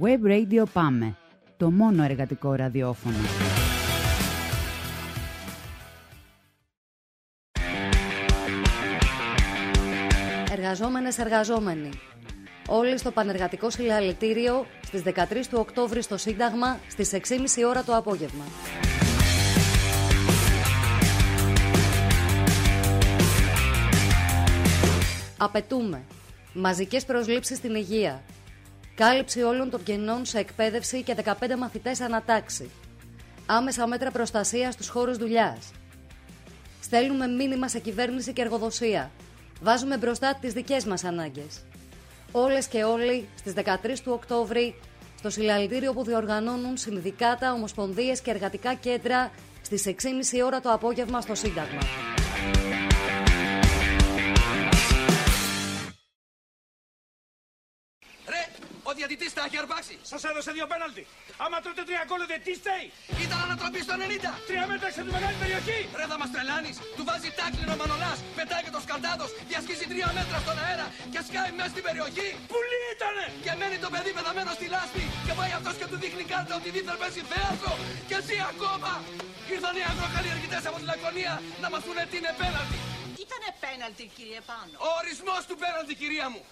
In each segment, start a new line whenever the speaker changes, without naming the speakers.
Web Radio Πάμε, το μόνο εργατικό ραδιόφωνο.
Εργαζόμενες, εργαζόμενοι. Όλοι στο Πανεργατικό Συλλαλητήριο στις 13 του Οκτώβρη στο Σύνταγμα στις 6.30 ώρα το απόγευμα. Απαιτούμε μαζικές προσλήψεις στην υγεία, κάλυψη όλων των κενών σε εκπαίδευση και 15 μαθητές ανατάξει, άμεσα μέτρα προστασίας στους χώρους δουλειάς. Στέλνουμε μήνυμα σε κυβέρνηση και εργοδοσία. Βάζουμε μπροστά τις δικές μας ανάγκες. Όλες και όλοι στις 13 του Οκτώβρη στο συλλαλητήριο που διοργανώνουν συνδικάτα, ομοσπονδίες και εργατικά κέντρα στις 6.30 ώρα το απόγευμα στο Σύνταγμα.
Ο διαιτητής τα έχει αρπάξει.
Σας έδωσε 2 πέναλτι. Άμα τρώτε 3 γκολ, δεν τι στέει.
Ήταν ανατροπή στο 90.
3 μέτρα σε τη μεγάλη περιοχή.
Ρε θα μας τρελάνεις. Του βάζει τάκλινο ο Μανολάς. Πετάει και το Σκαλτάδος. Διασχίζει 3 μέτρα στον αέρα. Και σκάει μέσα στην περιοχή.
Πουλί ήτανε.
Και μένει το παιδί πεθαμένο στη λάσπη. Και πάει αυτός και του δείχνει κάρτα ότι δίθεν παίζει θέατρο. Και ζει ακόμα. Ήρθαν οι αγροκαλλιεργητές από τη Λακωνία να μας πούνε τι είναι πέναλτι.
Ήτανε πέναλτι, κύριε Πάνο.
Ο ορισμός του πέναλτι, κυρία μου.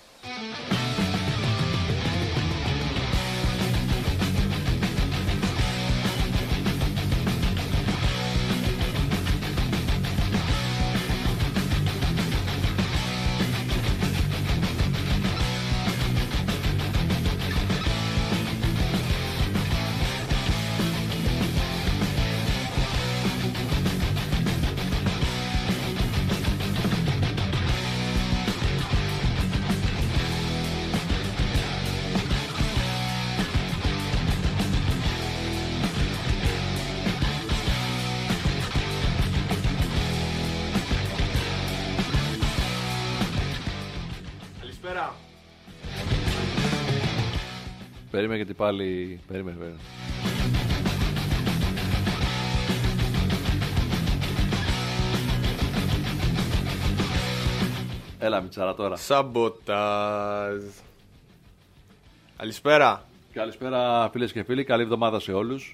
Περίμενε γιατί πάλι... Περίμενε. Έλα Μιτσάρα τώρα.
Σαμποτάζ. Καλησπέρα.
Καλησπέρα φίλες και φίλοι, καλή εβδομάδα σε όλους.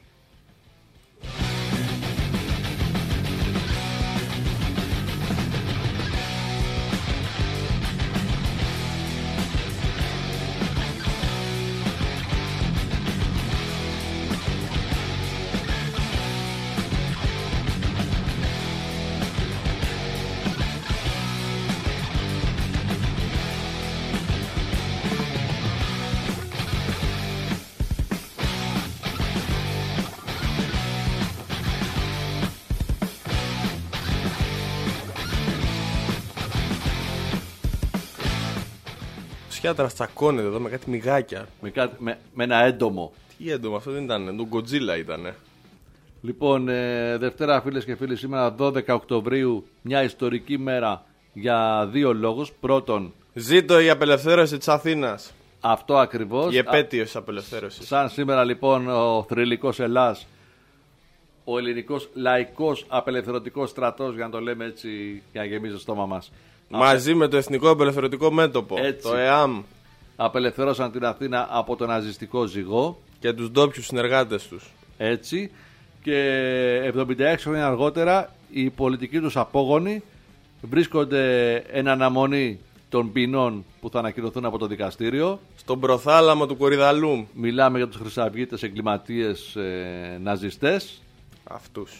Ψιάτρα τσακώνεται εδώ με κάτι μυγάκια.
Με ένα έντομο.
Τι έντομο, αυτό δεν ήταν, το Godzilla ήτανε.
Λοιπόν, Δευτέρα φίλες και φίλοι, σήμερα 12 Οκτωβρίου, μια ιστορική μέρα για 2 λόγους. Πρώτον,
ζήτω η απελευθέρωση της Αθήνας.
Αυτό ακριβώς.
Η επέτειος της απελευθέρωσης.
Σαν σήμερα λοιπόν ο θρυλικός Ελλάς, ο ελληνικός λαϊκός απελευθερωτικός στρατός, για να το λέμε έτσι, για να γεμίζει το στόμα μας.
Μαζί με το Εθνικό Απελευθερωτικό Μέτωπο,
έτσι,
το ΕΑΜ.
Απελευθέρωσαν την Αθήνα από το ναζιστικό ζυγό.
Και τους ντόπιους συνεργάτες τους.
Έτσι. Και 76 χρόνια αργότερα οι πολιτικοί τους απόγονοι βρίσκονται εν αναμονή των ποινών που θα ανακοινωθούν από το δικαστήριο.
Στον προθάλαμο του Κορυδαλού.
Μιλάμε για τους χρυσαυγίτες εγκληματίες ναζιστές.
Αυτούς.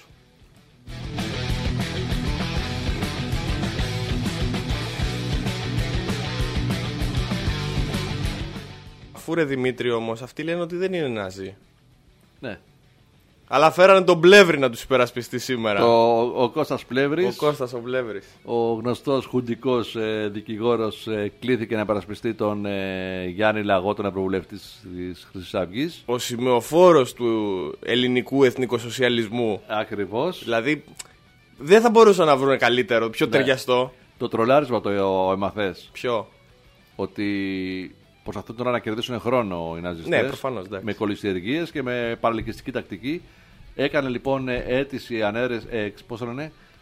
Αφού ρε Δημήτρη όμως, αυτοί λένε ότι δεν είναι Ναζί.
Ναι.
Αλλά φέρανε τον Πλεύρη να τους υπερασπιστεί σήμερα.
Ο Κώστας Πλεύρης.
Ο Κώστας ο Πλεύρης.
Ο γνωστός χουντικός δικηγόρος κλήθηκε να υπερασπιστεί τον Γιάννη Λαγό, τον ευρωβουλευτή της Χρυσής Αυγής. Ο
σημεοφόρος του ελληνικού εθνικοσοσιαλισμού.
Ακριβώς.
Δηλαδή δεν θα μπορούσαν να βρουν καλύτερο, πιο ταιριαστό.
Το τρολάρισμα το έμαθες.
Ποιο?
Ότι προσπαθούν τώρα να κερδίσουν χρόνο οι ναζιστές.
Ναι, προφανώς,
με κολυσιεργίες και με παραλικιστική τακτική. Έκανε λοιπόν αίτηση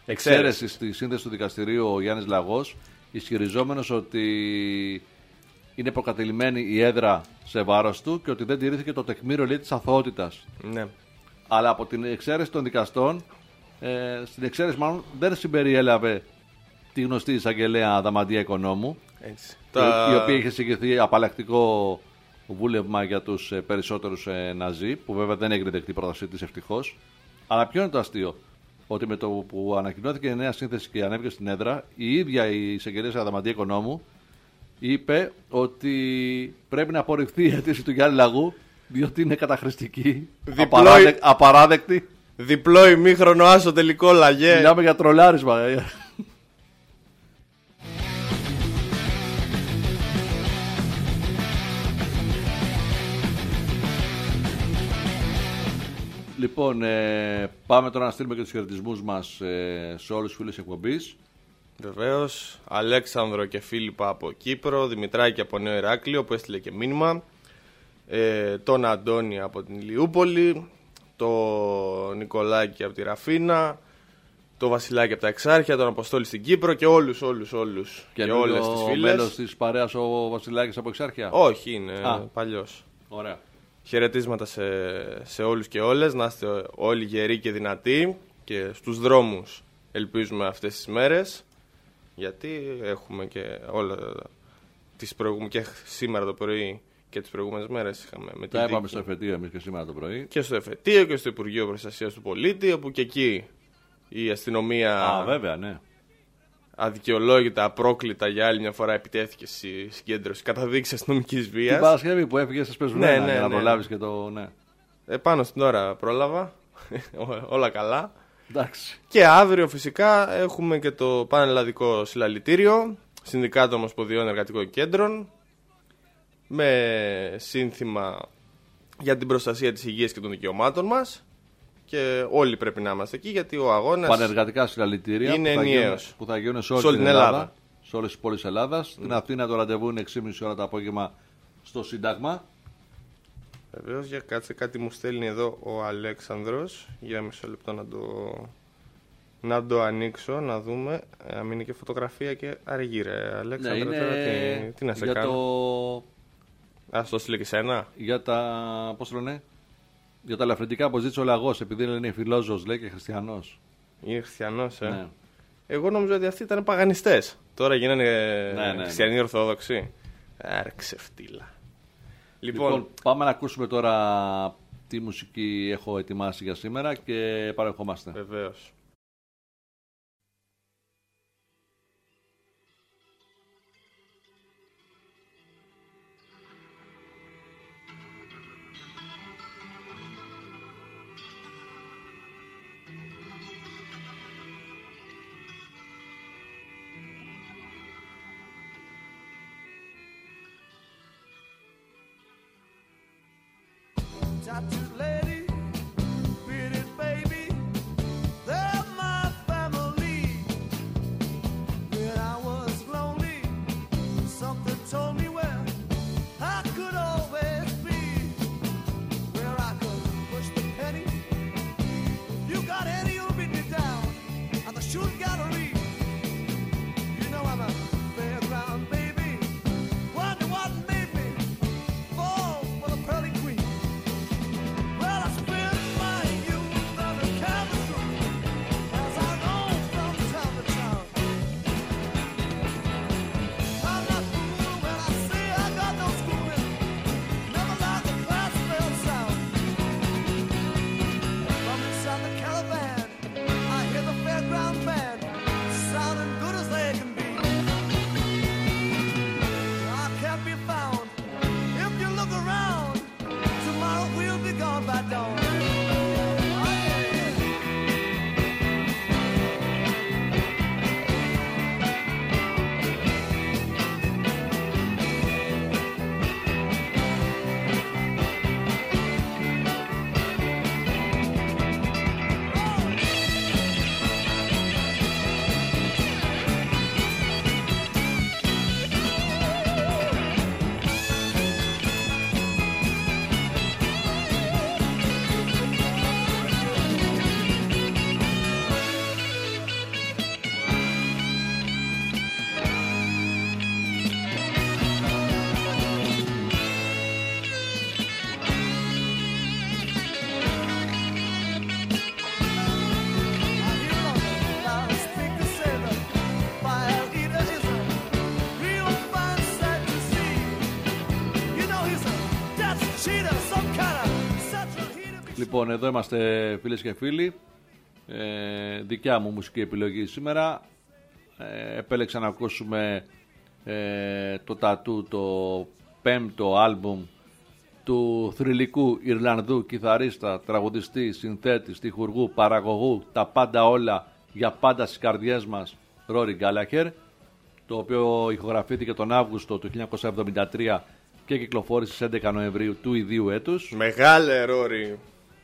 εξαίρεση στη σύνδεση του δικαστηρίου ο Γιάννης Λαγός, ισχυριζόμενος ότι είναι προκατηλημένη η έδρα σε βάρος του και ότι δεν τηρήθηκε το τεκμήριο, λέει, της αθωότητας.
Ναι.
Αλλά από την εξαίρεση των δικαστών, στην εξαίρεση μάλλον δεν συμπεριέλαβε τη γνωστή εισαγγελέα Αδαμαντία Οικονόμου,
Έτσι.
η οποία είχε συγκεκριθεί απαλλακτικό βούλευμα για τους περισσότερους Ναζί, που βέβαια δεν έγινε δεκτή πρότασή της, ευτυχώς. Αλλά ποιο είναι το αστείο? Ότι με το που ανακοινώθηκε η νέα σύνθεση και ανέβηκε στην έδρα, η ίδια η εισαγγελέα Αδαμαντία Οικονόμου είπε ότι πρέπει να απορριφθεί η αίτηση του Γιάννη Λαγού, διότι είναι καταχρηστική, απαράδεκτη.
Διπλό ημίχρονο άσο τελικό, Λαγέ.
Μιλάμε για τρολάρισμα. Λοιπόν, πάμε τώρα να στείλουμε και τους χαιρετισμούς μας σε όλους τους φίλους της εκπομπής.
Βεβαίως, Αλέξανδρο και Φίλιππα από Κύπρο, Δημητράκη από Νέο Ηράκλειο που έστειλε και μήνυμα, τον Αντώνη από την Ηλιούπολη, τον Νικολάκη από τη Ραφίνα, τον Βασιλάκη από τα Εξάρχεια, τον Αποστόλη στην Κύπρο και όλους και όλες τις φίλες.
Μέλος της παρέας ο Βασιλάκης από Εξάρχεια?
Όχι, είναι παλιός.
Ωραία.
Χαιρετίσματα σε όλους και όλες, να είστε όλοι γεροί και δυνατοί και στους δρόμους ελπίζουμε αυτές τις μέρες, γιατί έχουμε και όλα τις προηγούμενες, και σήμερα το πρωί και τις προηγούμενες μέρες είχαμε με την.
Τα είπαμε στο εφετείο εμείς και σήμερα το πρωί.
Και στο εφετείο και στο Υπουργείο Προστασίας του Πολίτη, όπου και εκεί η αστυνομία
βέβαια, ναι,
αδικαιολόγητα, απρόκλητα για άλλη μια φορά επιτέθηκε στη συγκέντρωση καταδίκης αστυνομικής βίας.
Την Παρασκευή που έφυγε στις Πεσμένα, για να προλάβεις και το. Ναι.
Πάνω στην ώρα πρόλαβα. Όλα καλά.
Εντάξει.
Και αύριο φυσικά έχουμε και το πανελλαδικό συλλαλητήριο Συνδικάτο Ομοσπονδιών Εργατικών Κέντρων, με σύνθημα για την προστασία της υγείας και των δικαιωμάτων μας. Και όλοι πρέπει να είμαστε εκεί, γιατί ο αγώνας
πανεργατικά συλλαλητήρια
είναι ενιαίος,
που θα γίνουν σε όλη την Ελλάδα, σε όλες τις πόλεις της Ελλάδας. Στην Αθήνα το ραντεβού είναι 6.30 ώρα το απόγευμα στο Σύνταγμα.
Βεβαίως, για κάτσε, κάτι μου στέλνει εδώ ο Αλέξανδρος. Για μισό λεπτό να το ανοίξω, να δούμε. Αν είναι και φωτογραφία και αργή, ρε Αλέξανδρο.
Ναι,
τώρα τι να σε κάνω. Ας το στείλει και σένα.
Για τα, πώς το λένε, για τα ελαφρυντικά που ζήτησε ο λαγός, επειδή είναι φιλόζωος, λέει, και χριστιανός.
Είναι χριστιανός,
Ναι.
Εγώ νόμιζα ότι αυτοί ήταν παγανιστές. Τώρα γίνανε χριστιανοί Ορθόδοξοι. Άρα ξεφτύλα. Λοιπόν,
πάμε να ακούσουμε τώρα τι μουσική έχω ετοιμάσει για σήμερα και παρεχόμαστε.
Βεβαίως.
Tattooed lady, bearded baby, they're my family. When I was lonely, something told me where I could always be, where I could push the penny. You got any, you'll beat me down, and the shooting gallery. You know I'm a fairground baby. Wonder what made me fall for the pearly queen. Well,
Λοιπόν, εδώ είμαστε φίλες και φίλοι. Δικιά μου μουσική επιλογή σήμερα. Επέλεξα να ακούσουμε το Tattoo, το 5ο άλμπουμ του θρυλικού Ιρλανδού κιθαρίστα, τραγουδιστή, συνθέτη, στιχουργού, παραγωγού, τα πάντα όλα για πάντα στις καρδιές μας, Ρόρι Γκάλαχερ, το οποίο ηχογραφήθηκε τον Αύγουστο του 1973 και κυκλοφόρησε στις 11 Νοεμβρίου του ιδίου έτους.
Μεγάλε Ρόρι.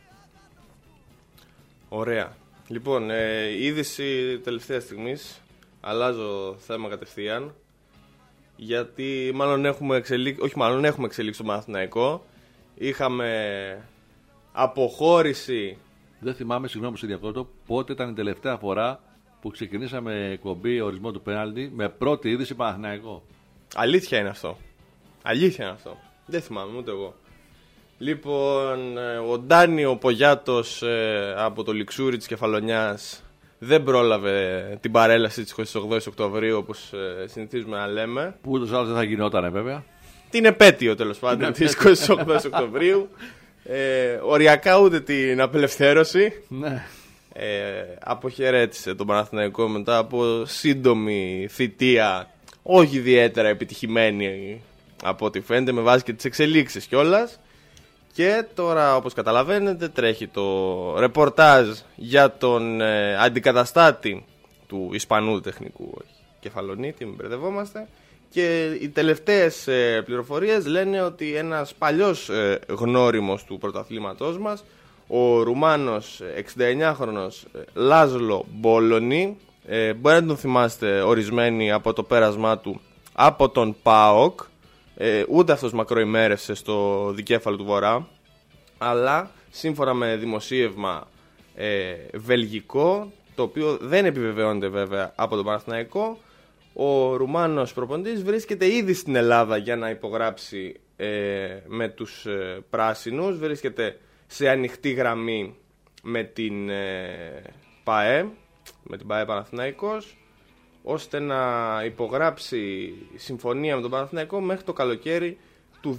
Ωραία. Λοιπόν, είδηση τελευταία στιγμής. Αλλάζω θέμα κατευθείαν. Γιατί μάλλον έχουμε εξελίξει το Παναθηναϊκό. Είχαμε αποχώρηση.
Δεν θυμάμαι, συγγνώμη σε διακόπτω, πότε ήταν η τελευταία φορά που ξεκινήσαμε εκπομπή ορισμό του πέναλτι με πρώτη είδηση Παναθηναϊκό.
Αλήθεια είναι αυτό. Αλήθεια είναι αυτό. Δεν θυμάμαι ούτε εγώ. Λοιπόν, ο Ντάνιο Πογιάτος από το Λιξούρι της Κεφαλονιάς δεν πρόλαβε την παρέλαση της 28 Οκτωβρίου όπως συνηθίζουμε να λέμε.
Που ούτως άλλως δεν θα γινότανε βέβαια.
Την επέτειο τέλος πάντων της 28 Οκτωβρίου. Οριακά ούτε την απελευθέρωση.
Ναι.
Αποχαιρέτησε τον Παναθηναϊκό μετά από σύντομη θητεία, όχι ιδιαίτερα επιτυχημένη από ό,τι φαίνεται, με βάση και τις εξελίξεις κιόλας. Και τώρα, όπως καταλαβαίνετε, τρέχει το ρεπορτάζ για τον αντικαταστάτη του Ισπανού τεχνικού Κεφαλονίτη, μην μπερδευόμαστε. Και οι τελευταίες πληροφορίες λένε ότι ένας παλιός γνώριμος του πρωταθλήματός μας, ο Ρουμάνος 69χρονος Λάζλο Μπόλονι, μπορεί να τον θυμάστε ορισμένοι από το πέρασμά του από τον ΠΑΟΚ, ούτε αυτός μακροημέρευσε στο δικέφαλο του Βορρά, αλλά σύμφωνα με δημοσίευμα βελγικό, το οποίο δεν επιβεβαιώνεται βέβαια από τον Παναθηναϊκό, ο Ρουμάνος προπονητής βρίσκεται ήδη στην Ελλάδα για να υπογράψει με τους πράσινους, βρίσκεται σε ανοιχτή γραμμή με την ΠΑΕ, με την ΠΑΕ Παναθηναϊκός, ώστε να υπογράψει συμφωνία με τον Παναθηναϊκό μέχρι το καλοκαίρι του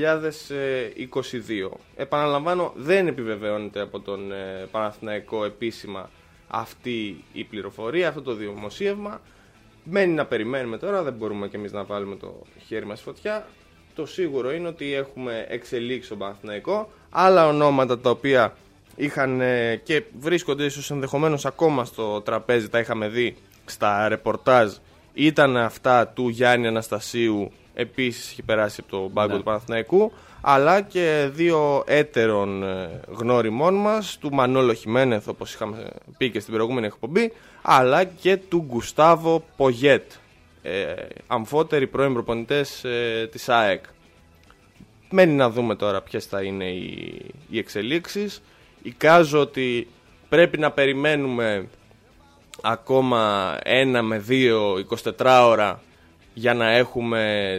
2022. Επαναλαμβάνω, δεν επιβεβαιώνεται από τον Παναθηναϊκό επίσημα αυτή η πληροφορία, αυτό το δημοσίευμα. Μένει να περιμένουμε τώρα, δεν μπορούμε κι εμείς να βάλουμε το χέρι μας στη φωτιά. Το σίγουρο είναι ότι έχουμε εξελίξει τον Παναθηναϊκό. Άλλα ονόματα τα οποία είχαν και βρίσκονται ίσως ενδεχομένως ακόμα στο τραπέζι, τα είχαμε δει στα ρεπορτάζ, ήταν αυτά του Γιάννη Αναστασίου, επίσης έχει περάσει από το μπάγκο του Παναθηναϊκού, αλλά και δύο έτερων γνώριμών μας, του Μανόλο Χιμένεθ, όπως είχαμε πει και στην προηγούμενη εκπομπή, αλλά και του Γκουστάβο Πογιέτ, αμφότεροι πρώην προπονητές της ΑΕΚ. Μένει να δούμε τώρα ποιες θα είναι οι εξελίξεις. Εικάζω ότι πρέπει να περιμένουμε ακόμα 1 με 2 24 ώρα για να έχουμε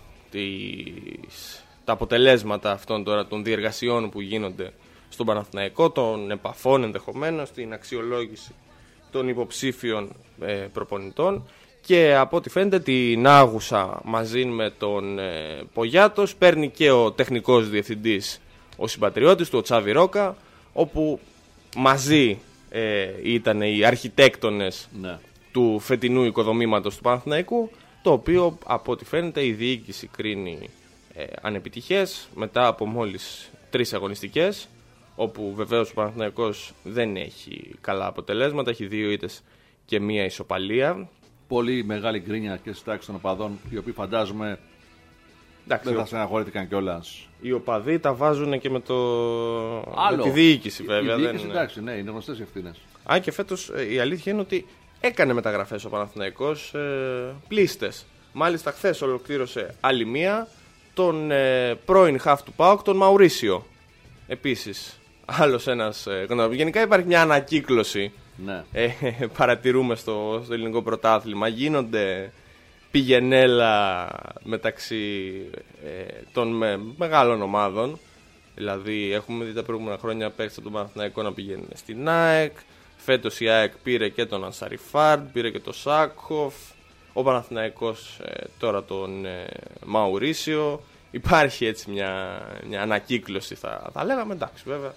τα αποτελέσματα αυτών τώρα των διεργασιών που γίνονται στον Παναθηναϊκό, των επαφών ενδεχομένως, την αξιολόγηση των υποψήφιων προπονητών. Και από ό,τι φαίνεται την άγουσα μαζί με τον Πογιάτος παίρνει και ο τεχνικός διευθυντής, ο συμπατριώτης του, ο Τσάβι Ρόκα, όπου μαζί ήταν οι αρχιτέκτονες του φετινού οικοδομήματος του Παναθηναϊκού, το οποίο από ό,τι φαίνεται η διοίκηση κρίνει ανεπιτυχές μετά από μόλις 3 αγωνιστικές, όπου βεβαίως ο Παναθηναϊκός δεν έχει καλά αποτελέσματα, έχει 2 ήττες και 1 ισοπαλία. Πολύ
μεγάλη γκρίνια και στις τάξεις των οπαδών, οι οποίοι φαντάζομαι δεν θα στεναχωρήθηκαν κιόλας.
Οι οπαδοί τα βάζουν και με τη διοίκηση βέβαια.
Η διοίκηση, εντάξει, ναι, είναι γνωστές οι ευθύνες.
Αν και φέτος η αλήθεια είναι ότι έκανε μεταγραφές ο Παναθηναϊκός πλήστες. Μάλιστα χθες ολοκλήρωσε άλλη μία, τον πρώην χαφ του ΠΑΟΚ, τον Μαουρίσιο. Επίσης, άλλος ένας γνώμη. Γενικά υπάρχει μια ανακύκλωση.
Ναι.
Παρατηρούμε στο ελληνικό πρωτάθλημα. Γίνονται πηγενέλα μεταξύ των μεγάλων ομάδων. Δηλαδή έχουμε δει τα προηγούμενα χρόνια παίκτες από τον Παναθηναϊκό να πηγαίνουν στην ΑΕΚ. Φέτος η ΑΕΚ πήρε και τον Ανσαριφάρντ, πήρε και τον Σάκχοφ. Ο Παναθηναϊκός τώρα τον Μαουρίσιο. Υπάρχει έτσι μια ανακύκλωση θα λέγαμε. Εντάξει, βέβαια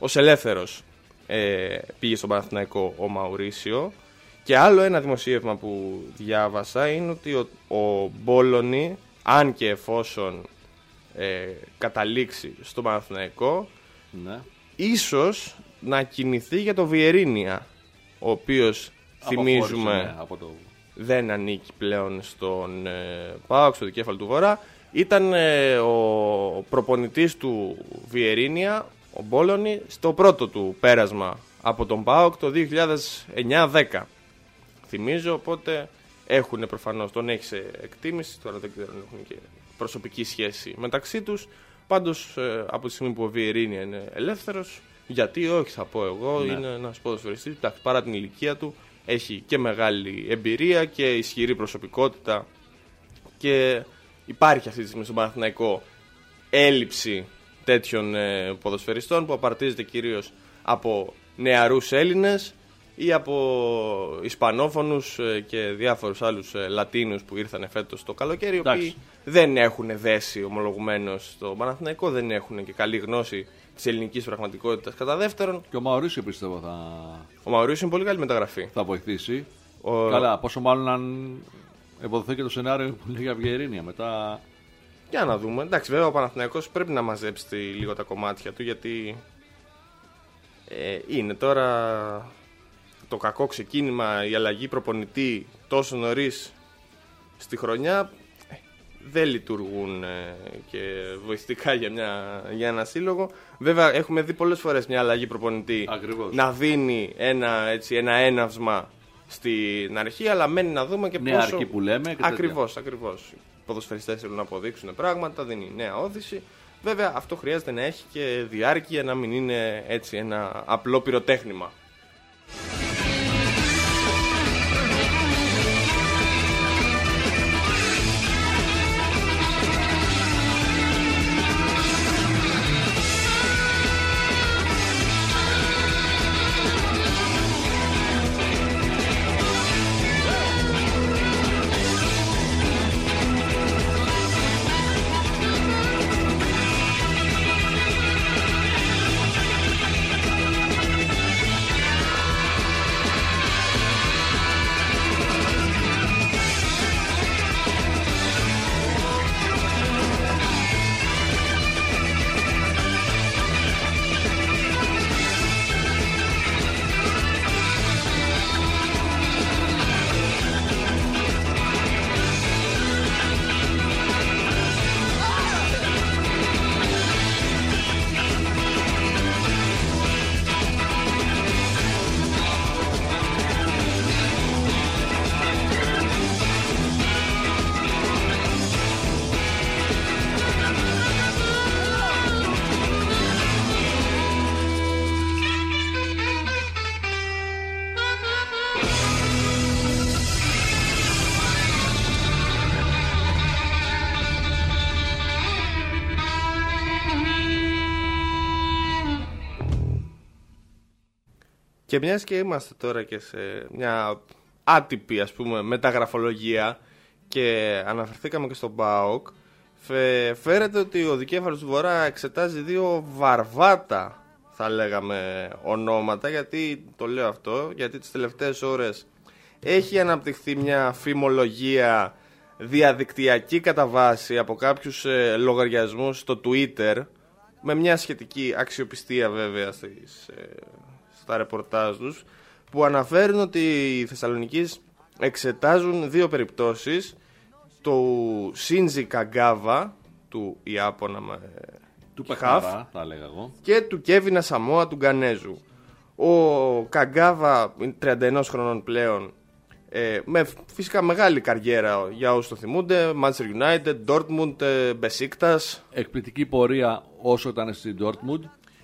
ως ελεύθερος πήγε στον Παναθηναϊκό ο Μαουρίσιο. Και άλλο ένα δημοσίευμα που διάβασα είναι ότι ο Μπόλωνη, αν και εφόσον καταλήξει στον Παναθηναϊκό,
Ναι.
ίσως να κινηθεί για το Βιερίνια, ο οποίος θυμίζουμε
Αποχώρησε, ναι, από το...
δεν ανήκει πλέον στον ΠΑΟΚ, στο δικέφαλο του Βορρά. Ήταν ο προπονητής του Βιερίνια, ο Μπόλωνη, στο πρώτο του πέρασμα από τον ΠΑΟΚ το 2009-10. Θυμίζω, οπότε έχουν προφανώς, τον έχει σε εκτίμηση, τώρα δεν ξέρω αν έχουν και προσωπική σχέση μεταξύ τους. Πάντως από τη στιγμή που ο Βιερίνια είναι ελεύθερος, γιατί όχι θα πω εγώ,
Ναι.
είναι ένας ποδοσφαιριστής, παρά την ηλικία του, έχει και μεγάλη εμπειρία και ισχυρή προσωπικότητα και υπάρχει αυτή τη στιγμή στον Παναθηναϊκό έλλειψη τέτοιων ποδοσφαιριστών που απαρτίζεται κυρίως από νεαρούς Έλληνες ή από Ισπανόφωνους και διάφορους άλλους Λατίνους που ήρθαν φέτος το καλοκαίρι, οι οποίοι δεν έχουν δέσει ομολογουμένως στο Παναθηναϊκό, δεν έχουν και καλή γνώση της ελληνικής πραγματικότητας κατά δεύτερον.
Και ο Μαουρίσιο πιστεύω
Ο Μαουρίσιο είναι πολύ καλή μεταγραφή.
θα βοηθήσει. Καλά, πόσο μάλλον αν ευοδοθεί και το σενάριο που λέει για Βιερίνια μετά.
Για να δούμε. Εντάξει, βέβαια ο Παναθηναϊκός πρέπει να μαζέψει λίγο τα κομμάτια του, γιατί είναι τώρα το κακό ξεκίνημα, η αλλαγή προπονητή τόσο νωρίς στη χρονιά δεν λειτουργούν και βοηθητικά για ένα σύλλογο. Βέβαια έχουμε δει πολλές φορές μια αλλαγή προπονητή
Ακριβώς.
να δίνει ένα έναυσμα στην αρχή, αλλά μένει να δούμε και
Νέα
πόσο...
αρκή που λέμε και
Ακριβώς. Οι ποδοσφαιριστές θέλουν να αποδείξουν πράγματα, δεν είναι νέα όθηση. Βέβαια αυτό χρειάζεται να έχει και διάρκεια, να μην είναι έτσι ένα απλό πυροτέχνημα. Και μιας και είμαστε τώρα και σε μια άτυπη μεταγραφολογία και αναφερθήκαμε και στον ΠΑΟΚ, φέρεται ότι ο δικέφαλος του Βορρά εξετάζει δύο βαρβάτα, θα λέγαμε, ονόματα. Γιατί το λέω αυτό? Γιατί τις τελευταίες ώρες έχει αναπτυχθεί μια φημολογία διαδικτυακή κατά βάση από κάποιους λογαριασμούς στο Twitter, με μια σχετική αξιοπιστία βέβαια στα ρεπορτάζ τους, που αναφέρουν ότι οι Θεσσαλονικείς εξετάζουν δύο περιπτώσεις, του Σίνζι Καγκάβα, του Ιάπωνα
του
Χαφ,
Πεχαρά, θα έλεγα εγώ,
και του Κέβινα Σαμόα του Γκανέζου. Ο Καγκάβα είναι 31 χρονών πλέον, με φυσικά μεγάλη καριέρα για όσους το θυμούνται, Manchester United, Dortmund, Besiktas.
εκπληκτική πορεία όσο ήταν στην Dortmund.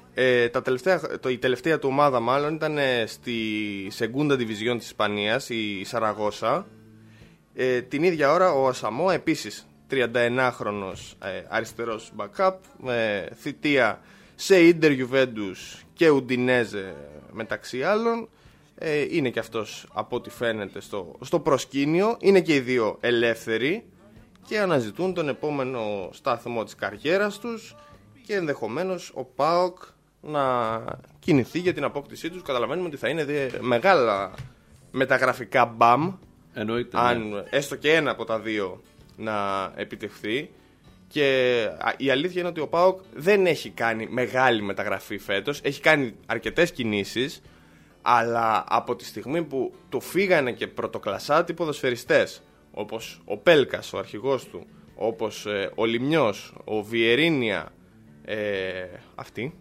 Η τελευταία του ομάδα μάλλον ήταν στη Segunda Division της Ισπανίας, η Σαραγώσα. Την ίδια ώρα ο Σαμόα, επίσης 31χρονος αριστερός backup, με θητεία σε Ίντερ, Juventus και Ουντινέζε μεταξύ άλλων. Είναι και αυτός από ό,τι φαίνεται στο προσκήνιο. Είναι και οι δύο ελεύθεροι και αναζητούν τον επόμενο σταθμό της καριέρας τους, και ενδεχομένως ο ΠΑΟΚ να κινηθεί για την απόκτησή τους. Καταλαβαίνουμε ότι θα είναι μεγάλα μεταγραφικά μπαμ,
Εννοείται.
αν έστω και ένα από τα δύο να επιτευχθεί. Και η αλήθεια είναι ότι ο ΠΑΟΚ δεν έχει κάνει μεγάλη μεταγραφή φέτος. Έχει κάνει αρκετές κινήσεις, αλλά από τη στιγμή που του φύγανε και πρωτοκλασσάτοι ποδοσφαιριστές, όπως ο Πέλκας, ο αρχηγός του, όπως ο Λιμνιός, ο Βιερίνια, αυτοί,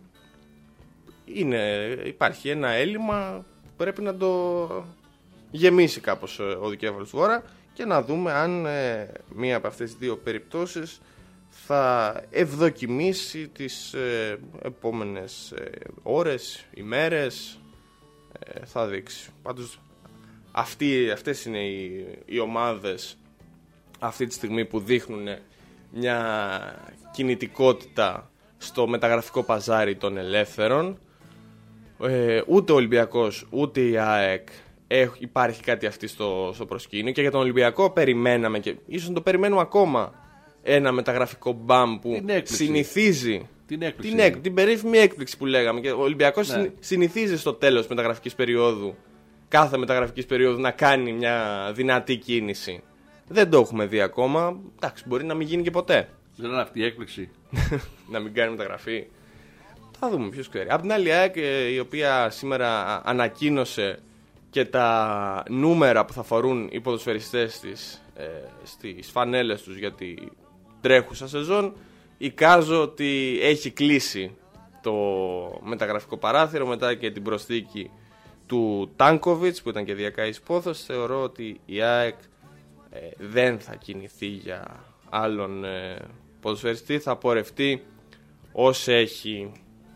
υπάρχει ένα έλλειμμα που πρέπει να το γεμίσει κάπως ο δικέφαλος του Βόρα και να δούμε αν μία από αυτές τις δύο περιπτώσεις θα ευδοκιμήσει τις επόμενες ώρες, ημέρες, θα δείξει. Πάντως αυτές είναι οι ομάδες αυτή τη στιγμή που δείχνουν μια κινητικότητα στο μεταγραφικό παζάρι των ελεύθερων. Ούτε ο Ολυμπιακός ούτε η ΑΕΚ υπάρχει κάτι αυτή στο προσκήνιο, και για τον Ολυμπιακό περιμέναμε και ίσως το περιμένουμε ακόμα ένα μεταγραφικό μπαμ που συνηθίζει την περίφημη έκπληξη που λέγαμε. Και ο Ολυμπιακός συνηθίζει στο τέλος μεταγραφικής περίοδου, κάθε μεταγραφικής περίοδου, να κάνει μια δυνατή κίνηση. Δεν το έχουμε δει ακόμα. Εντάξει, μπορεί να μην γίνει και ποτέ.
Δεν είναι αυτή η έκπληξη.
Να μην κάνει μεταγραφή. Θα δούμε, ποιος ξέρει. Απ' την άλλη, ΑΕΚ, η οποία σήμερα ανακοίνωσε και τα νούμερα που θα φορούν οι ποδοσφαιριστές της στις φανέλες τους για τη τρέχουσα σεζόν, εικάζω ότι έχει κλείσει το μεταγραφικό παράθυρο μετά και την προσθήκη του Τάνκοβιτς, που ήταν και διακαής πόθος. Θεωρώ ότι η ΑΕΚ δεν θα κινηθεί για άλλον ποδοσφαιριστή, θα πορευτεί ως έχει.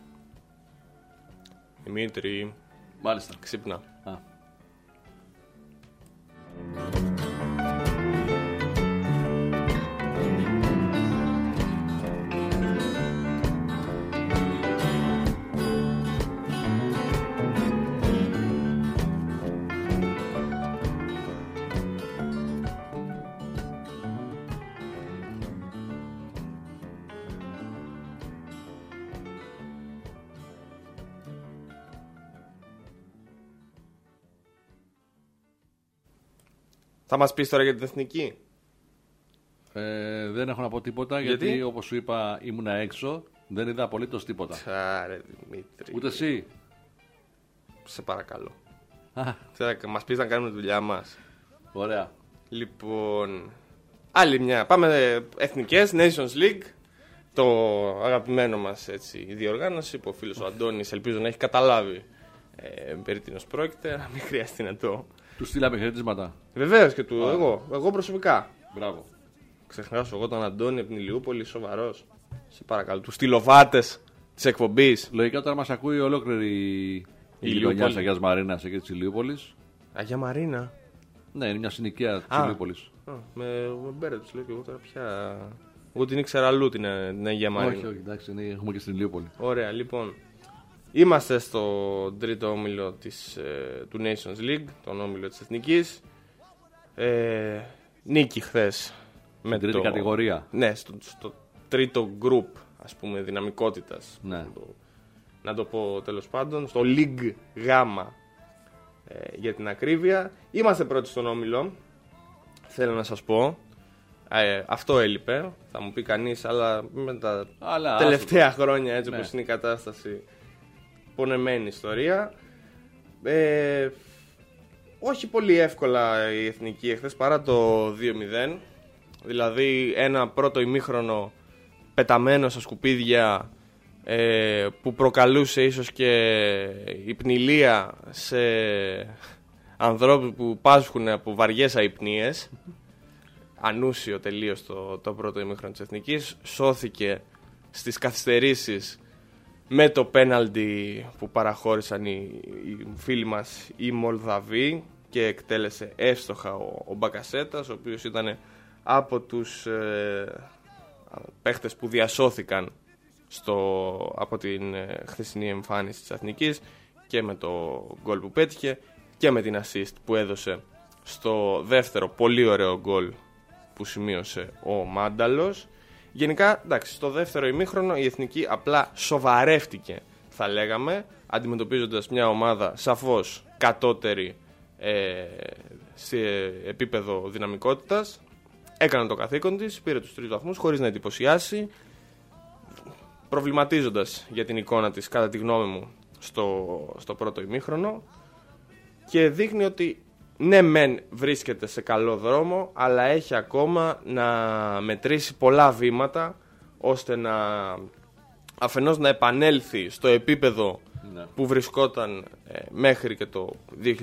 Δημήτρη,
Μάλιστα.
ξύπνα. Θα μας πεις τώρα για την εθνική?
Δεν έχω να πω τίποτα γιατί όπως σου είπα ήμουνα έξω, δεν είδα απολύτως τίποτα.
Άρε Δημήτρη.
Ούτε εσύ.
Σε παρακαλώ. Μας πεις να κάνουμε τη δουλειά μας.
Ωραία.
Λοιπόν, άλλη μια. Πάμε εθνικές, Nations League. Το αγαπημένο μας η διοργάνωση που ο φίλος ο Αντώνης ελπίζω να έχει καταλάβει περί τίνος πρόκειται, να μην χρειαστεί να το...
Του στείλαμε χαιρετίσματα.
Βεβαίως και του, εγώ προσωπικά.
Μπράβο.
Ξεχνάσω εγώ τον Αντώνη από την Ηλιούπολη, σοβαρός. Σε παρακαλώ, τους στυλοβάτες της εκπομπής.
Λογικά τώρα μας ακούει ολόκληρη η γειτονιά της Αγίας Μαρίνας εκεί της Ηλιούπολης.
Αγία Μαρίνα.
Ναι, είναι μια συνοικία της Ηλιούπολης.
Με μπέρδεψε, λέω και εγώ τώρα πια. Εγώ την ήξερα αλλού την Αγία Μαρίνα.
Όχι, εντάξει, έχουμε και στην Ηλιούπολη.
Ωραία, λοιπόν. Είμαστε στο τρίτο όμιλο του Nations League, τον όμιλο της Εθνικής. Νίκη χθες.
Με τρίτη κατηγορία.
Ναι, στο τρίτο group, ας πούμε, δυναμικότητας.
Ναι.
Να το πω τέλος πάντων. Στο League Γ, για την ακρίβεια. Είμαστε πρώτοι στον όμιλο. Θέλω να σας πω. Αυτό έλειπε. Θα μου πει κανείς, αλλά με τα τελευταία χρόνια, έτσι όπως είναι η κατάσταση, πονεμένη ιστορία. Όχι πολύ εύκολα η εθνική εχθές, παρά το 2-0. Δηλαδή ένα πρώτο ημίχρονο πεταμένο στα σκουπίδια, που προκαλούσε ίσως και υπνηλία σε ανθρώπους που πάσχουν από βαριές αϊπνίες. Ανούσιο τελείως το πρώτο ημίχρονο της εθνικής. Σώθηκε στις καθυστερήσεις με το πέναλτι που παραχώρησαν οι φίλοι μας οι Μολδαβοί και εκτέλεσε εύστοχα ο Μπακασέτας, ο οποίος ήταν από τους παίχτες που διασώθηκαν από την χθεσινή εμφάνιση της Εθνικής, και με το γκολ που πέτυχε και με την assist που έδωσε στο δεύτερο πολύ ωραίο γκολ που σημείωσε ο Μάνταλος. Γενικά, εντάξει, στο δεύτερο ημίχρονο η Εθνική απλά σοβαρεύτηκε θα λέγαμε, αντιμετωπίζοντας μια ομάδα σαφώς κατώτερη σε επίπεδο δυναμικότητας. Έκανε το καθήκον της, πήρε τους 3 βαθμούς χωρίς να εντυπωσιάσει, προβληματίζοντας για την εικόνα της, κατά τη γνώμη μου, στο πρώτο ημίχρονο, και δείχνει ότι ναι μεν βρίσκεται σε καλό δρόμο, αλλά έχει ακόμα να μετρήσει πολλά βήματα ώστε να αφενός να επανέλθει στο επίπεδο που βρισκόταν μέχρι και το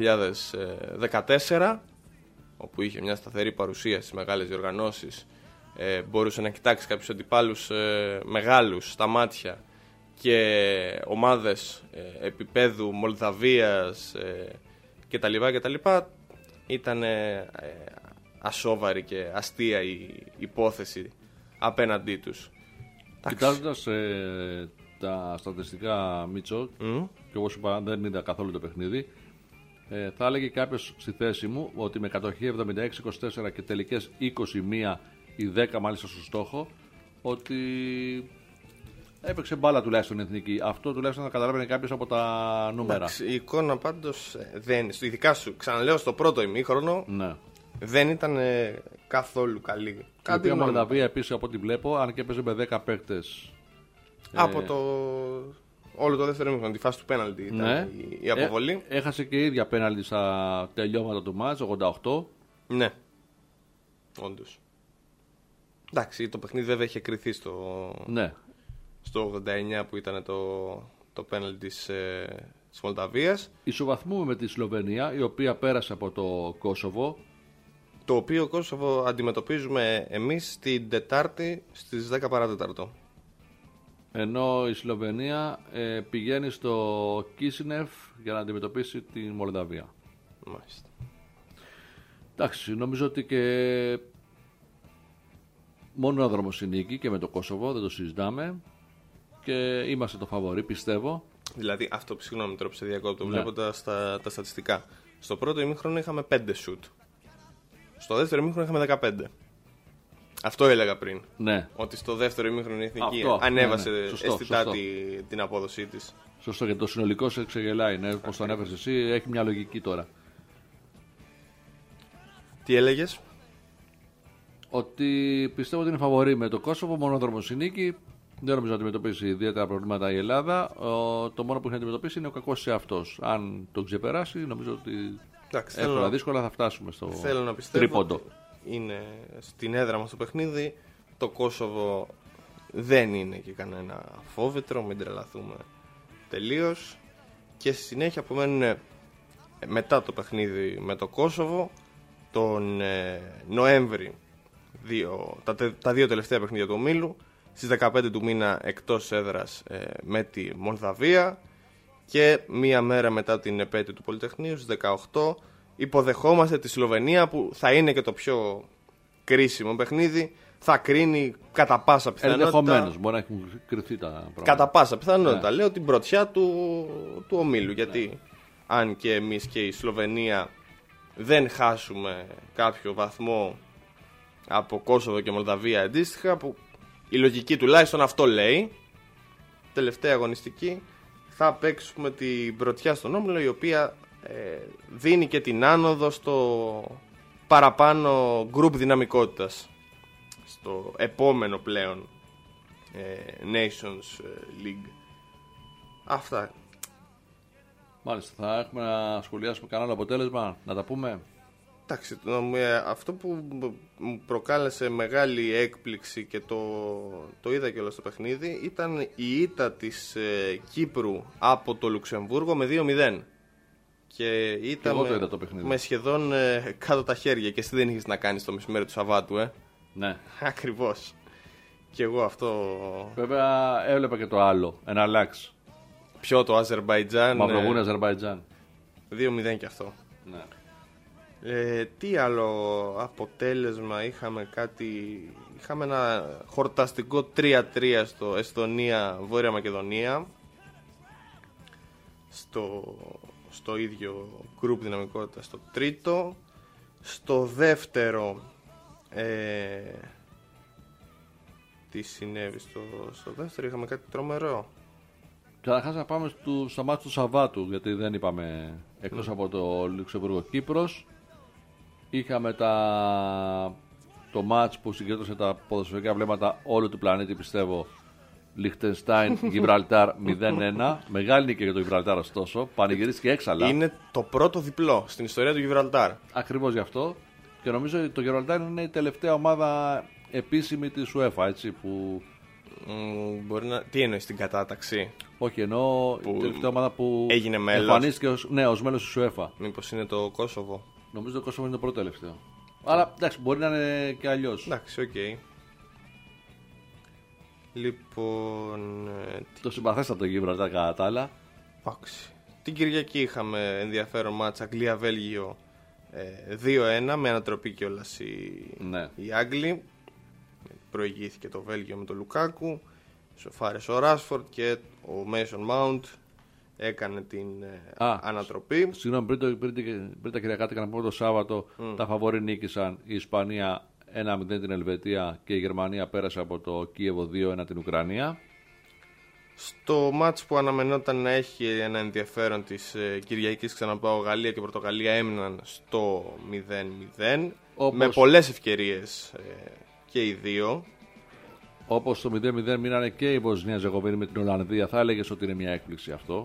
2014, όπου είχε μια σταθερή παρουσία στις μεγάλες διοργανώσεις, μπορούσε να κοιτάξει κάποιους αντιπάλους μεγάλους στα μάτια και ομάδες επίπεδου Μολδαβίας κτλ. Ήταν ασόβαρη και αστεία η υπόθεση απέναντί τους.
Κοιτάζοντας τα στατιστικά, Μίτσο, και εγώ σου είπα δεν είδα καθόλου το παιχνίδι, θα έλεγε κάποιος στη θέση μου ότι με κατοχή 76-24 και τελικές 21 ή 10 μάλιστα στο στόχο, ότι έπαιξε μπάλα τουλάχιστον η εθνική. Αυτό τουλάχιστον θα καταλάβαινε κάποιος από τα νούμερα.
Εντάξει, η εικόνα πάντως δεν, ειδικά σου ξαναλέω, στο πρώτο ημίχρονο, ναι, δεν ήταν καθόλου καλή.
Η οποία Μολδαβία επίσης, από ό,τι βλέπω, αν και έπαιζε με 10 παίκτες.
Από όλο το δεύτερο ημίχρονο, τη φάση του πέναλτι ήταν, ναι, η αποβολή.
Έχασε και η ίδια πέναλτι στα τελειώματα του μάτς, 88.
Ναι, όντως. Εντάξει, το παιχνίδι βέβαια είχε κριθεί στο 89 που ήταν το πέναλτι της Μολδαβίας.
Ισοβαθμούμε με τη Σλοβενία, η οποία πέρασε από το Κόσοβο.
Το οποίο Κόσοβο αντιμετωπίζουμε εμείς την Τετάρτη στις 10 παρά 4.
Ενώ η Σλοβενία πηγαίνει στο Κίσινεφ για να αντιμετωπίσει τη Μολδαβία.
Μάλιστα.
Εντάξει, νομίζω ότι και μόνο ένα δρόμος είναι νίκη και με το Κόσοβο, δεν το συζητάμε. Και είμαστε το φαβορί, πιστεύω.
Δηλαδή, αυτό, συγγνώμη τώρα που σε διακόπτω, βλέποντας τα στατιστικά. Στο πρώτο ημίχρονο είχαμε 5 σουτ. Στο δεύτερο ημίχρονο είχαμε 15. Αυτό έλεγα πριν.
Ναι.
Ότι στο δεύτερο ημίχρονο η εθνική ανέβασε αισθητά την απόδοσή της.
Σωστό, και το συνολικό σε ξεγελάει. Ναι, όπως το ανέφερες εσύ, έχει μια λογική τώρα.
Τι έλεγες?
Ότι πιστεύω ότι είναι φαβορί με το Κόσοβο, μονόδρομος η νίκη. Δεν νομίζω να αντιμετωπίσει ιδιαίτερα προβλήματα η Ελλάδα. Το μόνο που έχει να αντιμετωπίσει είναι ο κακός σε αυτός. Αν τον ξεπεράσει, νομίζω ότι εύκολα δύσκολα θα φτάσουμε στο τρίποντο.
Είναι στην έδρα μας το παιχνίδι. Το Κόσοβο δεν είναι και κανένα φόβητρο, μην τρελαθούμε τελείως. Και στη συνέχεια απομένουν μετά το παιχνίδι με το Κόσοβο τον Νοέμβρη τα δύο τελευταία παιχνίδια του ομίλου. Στις 15 του μήνα εκτός έδρας με τη Μολδαβία, και μία μέρα μετά την επέτειο του Πολυτεχνείου στις 18 υποδεχόμαστε τη Σλοβενία, που θα είναι και το πιο κρίσιμο παιχνίδι. Θα κρίνει κατά πάσα πιθανότητα.
Ενδεχομένως, μπορεί να έχουν κρυθεί τα πράγματα.
Κατά πάσα πιθανότητα, λέω, την πρωτιά του ομίλου. Γιατί αν και εμείς και η Σλοβενία δεν χάσουμε κάποιο βαθμό από Κόσοβο και Μολδαβία αντίστοιχα, που η λογική τουλάχιστον αυτό λέει, τελευταία αγωνιστική θα παίξουμε την πρωτιά στον όμιλο, η οποία δίνει και την άνοδο στο παραπάνω γκρουπ δυναμικότητας, στο επόμενο πλέον Nations League. Αυτά.
Μάλιστα, θα έχουμε να σχολιάσουμε κανένα αποτέλεσμα, να τα πούμε.
Εντάξει, αυτό που μου προκάλεσε μεγάλη έκπληξη και το είδα και όλο στο παιχνίδι ήταν η ήττα της Κύπρου από το Λουξεμβούργο με 2-0. Και ήταν με σχεδόν κάτω τα χέρια, και εσύ δεν είχες να κάνεις το μεσημέρι του Σαββάτου,
Ναι.
Ακριβώς. Και εγώ αυτό.
Βέβαια έβλεπα και το άλλο, ένα λάξ.
Ποιο, το Αζερμπαϊτζάν?
Μαυροβούνιο Αζερμπαϊτζάν.
2-0 και αυτό.
Ναι.
Τι άλλο αποτέλεσμα είχαμε? Είχαμε ένα χορταστικό 3-3 στο Εσθονία-Βόρεια Μακεδονία, στο ίδιο γκρουπ δυναμικότητα, στο τρίτο. Στο δεύτερο τι συνέβη στο δεύτερο? Είχαμε κάτι τρομερό.
Καταρχάς να πάμε στο μάτς του Σαββάτου, γιατί δεν είπαμε εκτός από το Λουξεμβούργο-Κύπρος. Είχαμε το μάτς που συγκέντρωσε τα ποδοσφαιρικά βλέμματα όλου του πλανήτη, πιστεύω. Λιχτενστάιν, Γιβραλτάρ 0-1. Μεγάλη νίκη για το Γιβραλτάρ, ωστόσο. Πανηγυρίστηκε έξαλα.
Είναι το πρώτο διπλό στην ιστορία του Γιβραλτάρ.
Ακριβώς γι' αυτό. Και νομίζω ότι το Γιβραλτάρ είναι η τελευταία ομάδα επίσημη της UEFA, έτσι, που...
Μπορεί να... Τι εννοείς στην κατάταξη?
Όχι, εννοώ η τελευταία ομάδα που
έγινε μέλος.
εμφανίστηκε ως μέλος της UEFA.
Μήπως είναι το Κόσοβο?
Νομίζω το Κόσοβο είναι το πρώτο τελευταίο. Αλλά εντάξει, μπορεί να είναι και αλλιώς.
Εντάξει, οκ. Λοιπόν...
Το συμπαθέστατο Γιβραλτάρ κατά τα άλλα.
Εντάξει. Την Κυριακή είχαμε ενδιαφέρον μάτς Αγγλία-Βέλγιο 2-1 με ανατροπή κιόλας οι Άγγλοι. Προηγήθηκε το Βέλγιο με τον Λουκάκου, σοφάρεσε ο Ράσφορντ και ο Μέισον Μάουντ έκανε την ανατροπή.
Συγγνώμη, πριν τα Κυριακάτικα να πούμε το Σάββατο, τα φαβόρι νίκησαν η Ισπανία 1-0 την Ελβετία και η Γερμανία πέρασε από το Κίεβο 2-1 την Ουκρανία.
Στο μάτς που αναμενόταν να έχει ένα ενδιαφέρον της Κυριακής, ξαναπάω, Γαλλία και Πορτογαλία έμειναν στο 0-0 με πολλές ευκαιρίες και οι δύο.
Όπως στο 0-0 μείνανε και η Βοσνία Ζεγοβίνη με την Ολλανδία. Θα έλεγες ότι είναι μια έκπληξη αυτό.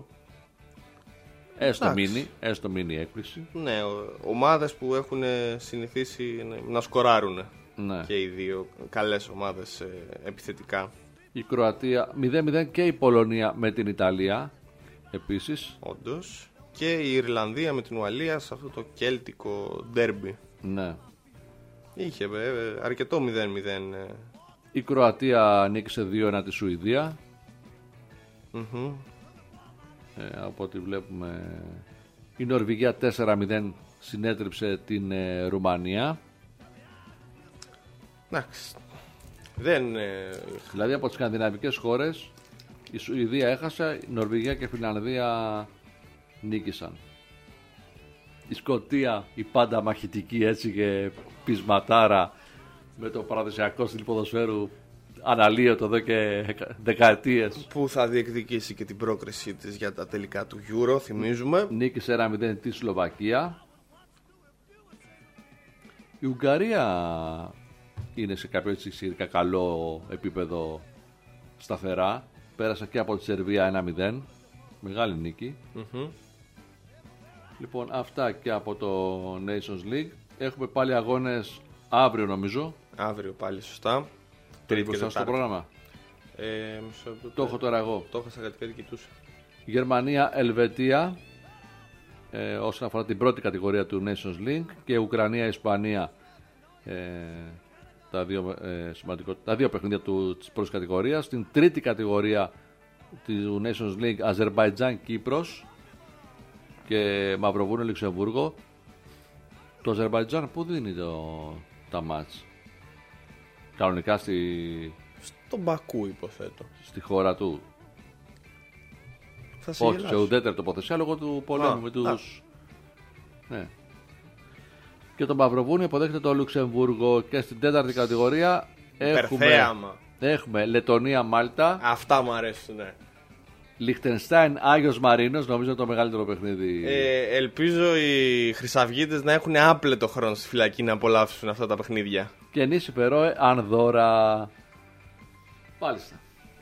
Έστω μίνι έκπληξη.
Ναι, ομάδες που έχουν συνηθίσει να σκοράρουν.
Ναι.
Και οι δύο καλές ομάδες επιθετικά.
Η Κροατία 0-0 και η Πολωνία με την Ιταλία επίσης.
Όντως. Και η Ιρλανδία με την Ουαλία σε αυτό το κέλτικο ντέρμπι.
Ναι.
Είχε αρκετό 0-0.
Η Κροατία νίκησε 2-1 τη Σουηδία. Από ό,τι βλέπουμε η Νορβηγία 4-0 συνέτριψε την Ρουμανία.
Εντάξει.
Δηλαδή από τις σκανδιναβικές χώρες η Σουηδία έχασε, η Νορβηγία και η Φινλανδία νίκησαν. Η Σκωτία, η πάντα μαχητική έτσι και πεισματάρα με το παραδοσιακό στυλ ποδοσφαίρου αναλύωτο εδώ και δεκαετίες,
που θα διεκδικήσει και την πρόκρισή της για τα τελικά του Euro, θυμίζουμε.
Νίκησε 1-0 τη Σλοβακία. Η Ουγγαρία είναι σε κάποιο έτσι σχετικά καλό επίπεδο, σταθερά. Πέρασε και από τη Σερβία 1-0. Μεγάλη νίκη. Λοιπόν, αυτά και από το Nations League. Έχουμε πάλι αγώνες αύριο, νομίζω.
Αύριο πάλι, σωστά.
Τρίτη μπροστά στο πρόγραμμα. Το έχω τώρα εγώ.
Το έχω στα κάτι κοιτούσα.
Γερμανία, Ελβετία όσον αφορά την πρώτη κατηγορία του Nations League, και Ουκρανία, Ισπανία, τα δύο παιχνίδια της πρώτης κατηγορίας. Στην τρίτη κατηγορία του Nations League, Αζερμπαϊτζάν, Κύπρος και Μαυροβούνιο, Λουξεμβούργο. Το Αζερμπαϊτζάν που δίνει τα μάτς? Κανονικά
στον Μπακού, υποθέτω.
Στη χώρα του. Όχι, σε ουδέτερη τοποθεσία λόγω του πολέμου με τους... Ναι. Και το Μαυροβούνιο υποδέχεται το Λουξεμβούργο. Και στην τέταρτη κατηγορία έχουμε Λετωνία, Μάλτα.
Αυτά μου αρέσουν, ναι.
Λιχτενστάιν, Άγιος Μαρίνος, νομίζω το μεγαλύτερο παιχνίδι.
Ελπίζω οι χρυσαυγίτες να έχουν άπλετο χρόνο στη φυλακή να απολαύσουν αυτά τα παιχνίδια.
Και Νίση Φερόε, Ανδώρα. Μάλιστα.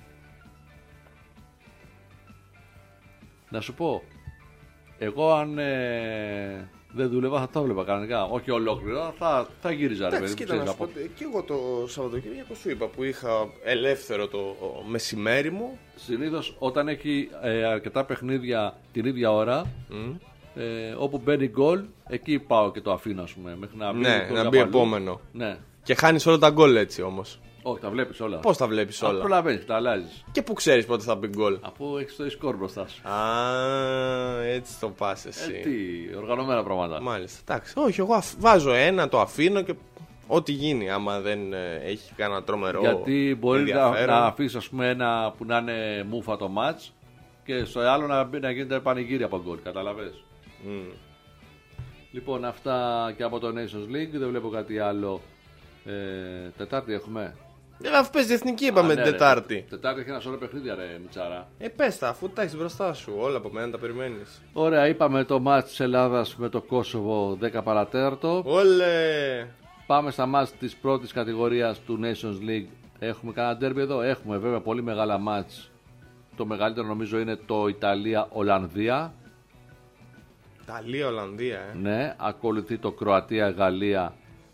Να σου πω, εγώ αν δεν δούλευα θα το έβλεπα κανονικά. Όχι ολόκληρο, θα γύριζα.
Εντάξει, κοίτα, να σου πω, και εγώ το Σαββατοκύριακο σου είπα που είχα ελεύθερο το μεσημέρι μου.
Συνήθως όταν έχει αρκετά παιχνίδια την ίδια ώρα, όπου μπαίνει γκολ, εκεί πάω και το αφήνω, ας πούμε, μέχρι να μπει,
να μπει επόμενο.
Ναι.
Και χάνεις όλα τα γκολ έτσι όμως.
Όχι, τα βλέπεις όλα.
Πώς τα βλέπεις όλα?
Προλαβαίνεις, τα αλλάζεις.
Και πού ξέρεις πότε θα μπει γκολ?
Αφού έχεις το σκορ μπροστά σου.
Έτσι το πας εσύ.
Τι οργανωμένα πράγματα.
Μάλιστα. Εντάξει. Όχι, εγώ βάζω ένα, το αφήνω και ό,τι γίνει. Άμα δεν έχει κανένα τρομερό.
Γιατί μπορεί να αφήσεις, ας πούμε, ένα που να είναι μούφα το μάτς και στο άλλο να γίνεται πανηγύρι από γκολ. Καταλαβες. Λοιπόν, αυτά και από το Nations League. Δεν βλέπω κάτι άλλο. Τετάρτη έχουμε.
Αφού παίζει εθνική, είπαμε την Τετάρτη.
Τετάρτη έχει ένα σωρό παιχνίδια, ρε Μιτσάρα.
Πες τα, αφού τα έχεις μπροστά σου. Όλα από μένα τα περιμένεις.
Ωραία, είπαμε το μάτς της Ελλάδας με το Κόσοβο 10 παρατέρτο.
Όλε!
Πάμε στα μάτς της πρώτης κατηγορίας του Nations League. Έχουμε κανένα ντέρμπι εδώ? Έχουμε βέβαια πολύ μεγάλα μάτς. Το μεγαλύτερο νομίζω είναι το Ιταλία-Ολλανδία.
Ιταλία-Ολλανδία,
Ναι, ακολουθεί το Κροατία-Γαλλία,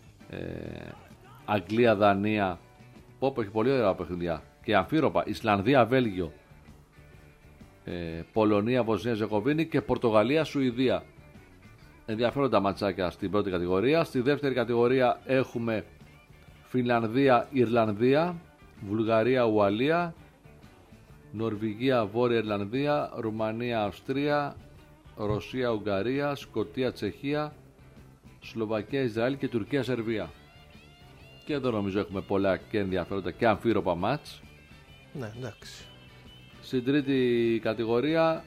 Αγγλία-Δανία. Όπου έχει πολύ ωραία παιχνιδιά. Και αμφίροπα, Ισλανδία-Βέλγιο, Πολωνία-Βοσνία-Ζεγοβίνη και Πορτογαλία-Σουηδία. Ενδιαφέροντα ματσάκια στην πρώτη κατηγορία. Στη δεύτερη κατηγορία έχουμε Φινλανδία-Ιρλανδία, Βουλγαρία-Ουαλία, Νορβηγία-Βόρεια Ιρλανδία, Ρουμανία-Αυστρία, Ρωσία-Ουγγαρία, Σκωτία-Τσεχία, Σλοβακία-Ισραήλ και Τουρκία-Σερβία. Και εδώ νομίζω έχουμε πολλά και ενδιαφέροντα και αμφίροπα μάτς.
Ναι, εντάξει.
Στην τρίτη κατηγορία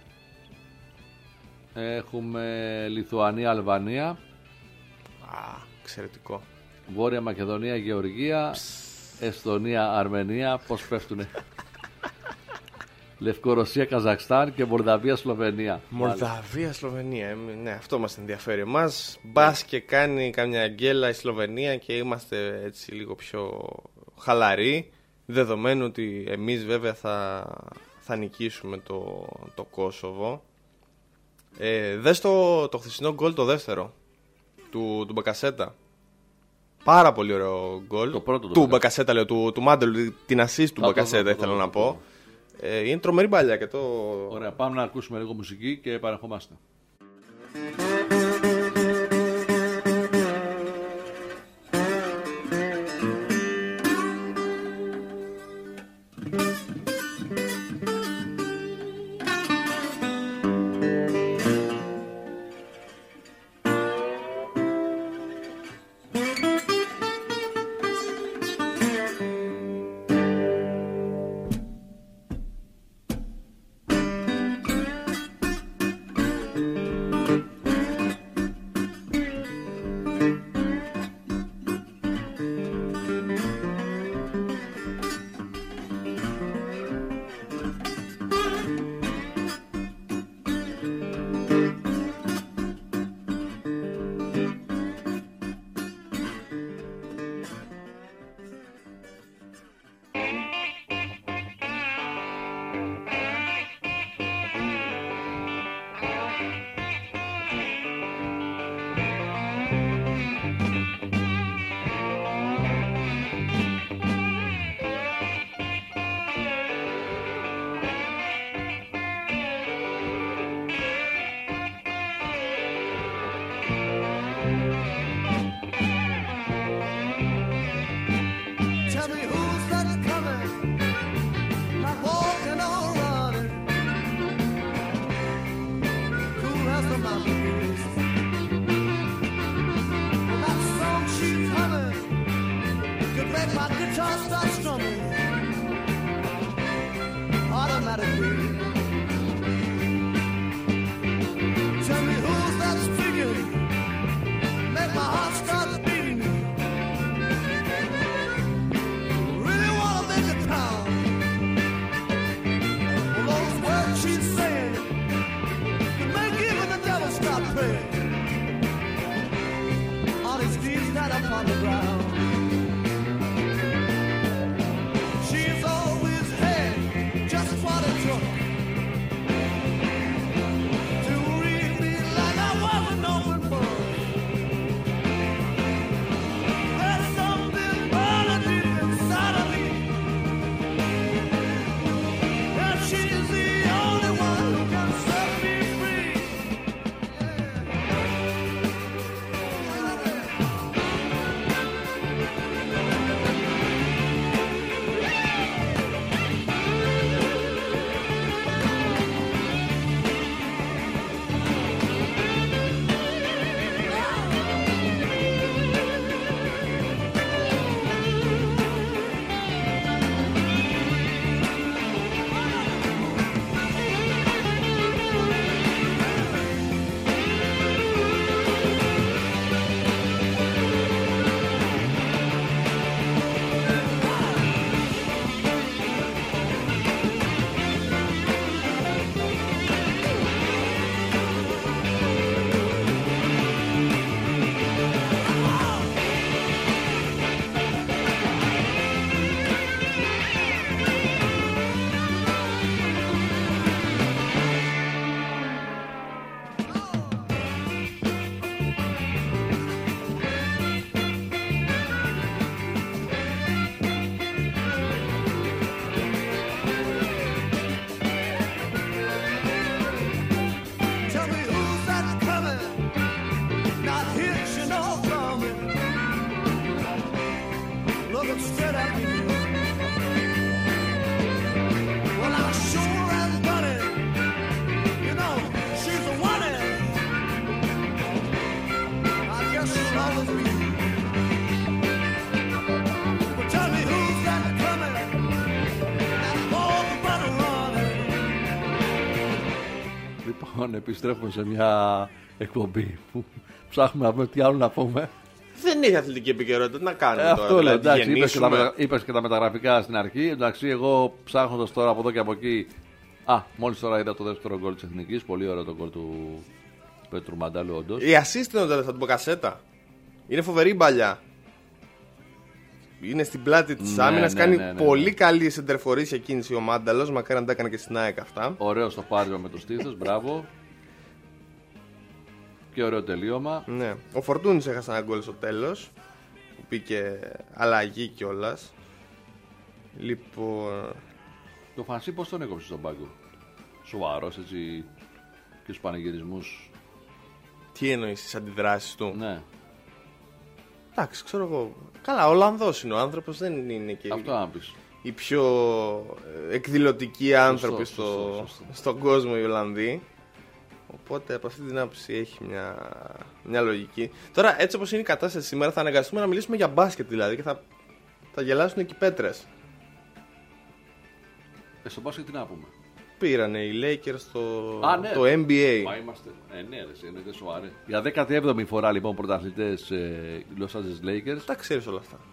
έχουμε Λιθουανία-Αλβανία,
Εξαιρετικό.
Βόρεια Μακεδονία-Γεωργία, Εσθονία-Αρμενία, πώς πέφτουνε, Λευκορωσία-Καζακστάν και Μολδαβία-Σλοβενία.
Μολδαβία-Σλοβενία, ναι, αυτό μας ενδιαφέρει εμάς. Μπας και κάνει καμιά γκέλα η Σλοβενία και είμαστε έτσι λίγο πιο χαλαροί, δεδομένου ότι εμείς βέβαια θα νικήσουμε το Κόσοβο. Δες το χθεσινό γκολ, το δεύτερο του Μπακασέτα. Πάρα πολύ ωραίο γκολ.
Το πρώτο
του Μπακασέτα, λέω, του Μάντελ, την assist του Μπακασέτα ήθελα να πω. Είναι τρομερή μπάλια και το...
Ωραία, πάμε να ακούσουμε λίγο μουσική και επανερχόμαστε.
Tell me who's that coming, not walking or running. Cool as the mountain breeze. Well, that song she's humming could make my guitar start strumming automatically. Tell me who's that speaking, make my heart start beating. Really wanna make a town. Well, those words she's saying could make even the devil stop praying. On his knees down upon the ground. She's always had just what it took. me. Well, I sure am done it. You know, she's the one. I guess she'll always be. But tell me who's that coming? That ball running running.
Λοιπόν, επιστρέφουμε σε μια εκπομπή που ψάχνουμε να πούμε τι άλλο να πούμε.
Δεν έχει αθλητική επικαιρότητα. Τι να κάνουμε τώρα.
Αυτό λέω.
Δηλαδή,
Εντάξει, είπες και τα μεταγραφικά στην αρχή. Εντάξει, εγώ ψάχνοντας τώρα από εδώ και από εκεί. Μόλις τώρα είδα το δεύτερο γκολ της Εθνικής. Πολύ ωραίο το γκολ του Πέτρου Μαντάλου, όντως.
Η assist είναι τώρα από Μποκασέτα. Είναι φοβερή μπαλιά. Είναι στην πλάτη της άμυνας. Κάνει πολύ καλή σεντερφορίσια κίνηση ο Μάνταλος. Μακάρι να τα έκανε και στην ΑΕΚ αυτά.
Ωραίο στο πάρισμα με το στήθος. Μπράβο. Και ωραίο τελείωμα.
Ναι. Ο Φορτούνης έχασε ένα γκολ στο τέλος. Που πήγε αλλαγή κιόλας. Λοιπόν.
Το Φανσί πώς τον έκοψε στον πάγκο? Σοβαρός έτσι και στους πανηγυρισμούς.
Τι εννοείς τις αντιδράσεις του?
Ναι.
Εντάξει, ξέρω εγώ. Καλά, Ολλανδός είναι ο άνθρωπος, δεν είναι και
αυτό να πεις.
οι πιο εκδηλωτικοί άνθρωποι
σωστό.
στον κόσμο οι Ολλανδοί. Οπότε από αυτή την άποψη έχει μια λογική. Τώρα, έτσι όπως είναι η κατάσταση σήμερα, θα αναγκαστούμε να μιλήσουμε για μπάσκετ δηλαδή και θα γελάσουν εκεί πέτρες.
Στο μπάσκετ τι να πούμε?
Πήρανε οι Lakers
ναι.
το NBA.
Μα είμαστε. Ναι, είναι σοβαρή. Για 17η φορά λοιπόν πρωταθλητές Los Angeles Lakers.
Τα ξέρεις όλα αυτά.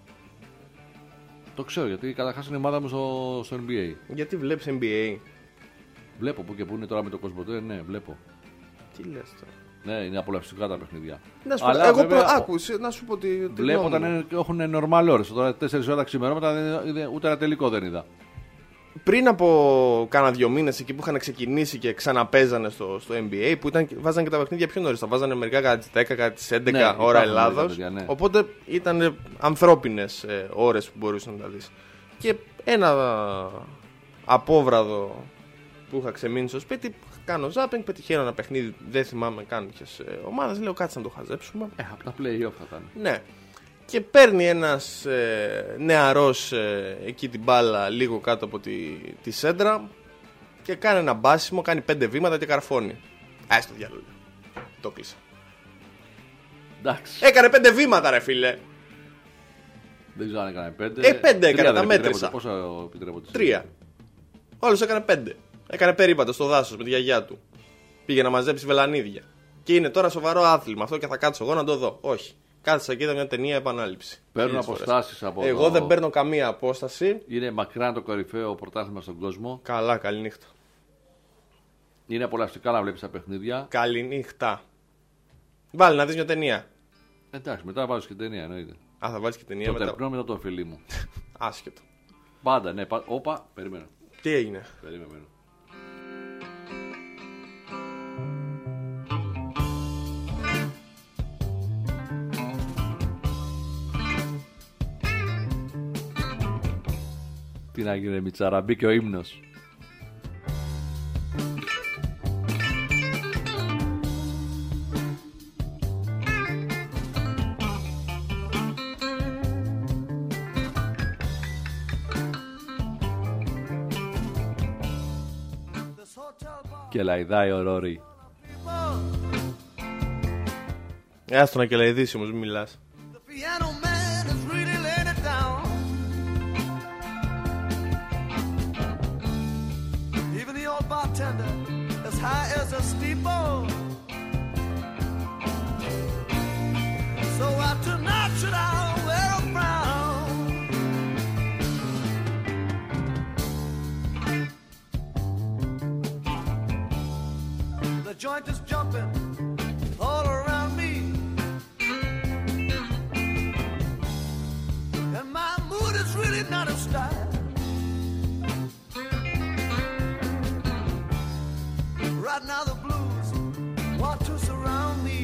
Το ξέρω γιατί καταρχάς είναι η ομάδα μου στο NBA.
Γιατί βλέπεις NBA?
Βλέπω που και που είναι τώρα με το Κοσμοτέ, ναι, βλέπω.
Τι λες τώρα?
Ναι, είναι απολαυστικά τα παιχνίδια.
Να σου
Αλλά
πω, εγώ
βέβαια,
άκουσε, να σου πω ότι.
Βλέπω όταν έχουν normal ώρες. Τώρα 4 ώρα τα ξημερώματα ούτε ένα τελικό δεν είδα.
Πριν από κάνα 2 μήνες εκεί που είχαν ξεκινήσει και ξαναπέζανε στο NBA, που βάζανε και τα παιχνίδια πιο νωρίς. Τα βάζανε μερικά κατά τις 10, κατά τις 11
Ναι,
ώρα
υπάρχουν
Ελλάδος.
παιδιά, ναι.
Οπότε ήταν ανθρώπινες ώρες που μπορούσαν να τα δεις. Και ένα απόβραδο που είχα ξεμείνει στο σπίτι, κάνω ζάπινγκ, πετυχαίνω ένα παιχνίδι, δεν θυμάμαι καν ποιες ομάδες. Λέω κάτσε να το χαζέψουμε.
Από τα play-off θα ήταν.
Ναι. Και παίρνει ένας νεαρός εκεί την μπάλα λίγο κάτω από τη σέντρα και κάνει ένα μπάσιμο, κάνει 5 βήματα και καρφώνει. Στο διάλογο. Το κλείσα.
Εντάξει.
Έκανε 5 βήματα ρε φίλε.
Δεν ξέρω αν έκανε 5.
5 έκανε, τα μέτρησα.
Πόσα επιτρέπονται?
3. Όλος έκανε 5. Έκανε περίπατο στο δάσος με τη γιαγιά του. Πήγε να μαζέψει βελανίδια. Και είναι τώρα σοβαρό άθλημα αυτό και θα κάτσω εγώ να το δω. Όχι. Κάθισα και είδα μια ταινία επανάληψη.
Παίρνω αποστάσεις από
Εγώ δεν παίρνω καμία απόσταση.
Είναι μακράν το κορυφαίο πρωτάθλημα στον κόσμο.
Καλά, καληνύχτα.
Είναι απολαυστικά να βλέπεις τα παιχνίδια.
Καληνύχτα. Βάλει να δεις μια ταινία.
Εντάξει, μετά βάζω και ταινία εννοείται.
Θα βάλεις και ταινία
Το
μετά.
τερπνώ μετά το φίλι μου.
Άσχετο.
Πάντα, ναι. Όπα, περίμενα.
Τι έγινε?
Περίμενα. Τι να γίνει Μιτσάρα, μπήκε ο ύμνος. Και λαϊδάει ο Ρόρι.
Άστο να κελαϊδίσει όμως, μην μιλάς.
Piano man is really laying it down. Even the old bartender, as high as a steeple. So why tonight should I wear a frown? The joint is jumping all around me. And my mood is really not a style. Right now the blues want to surround me.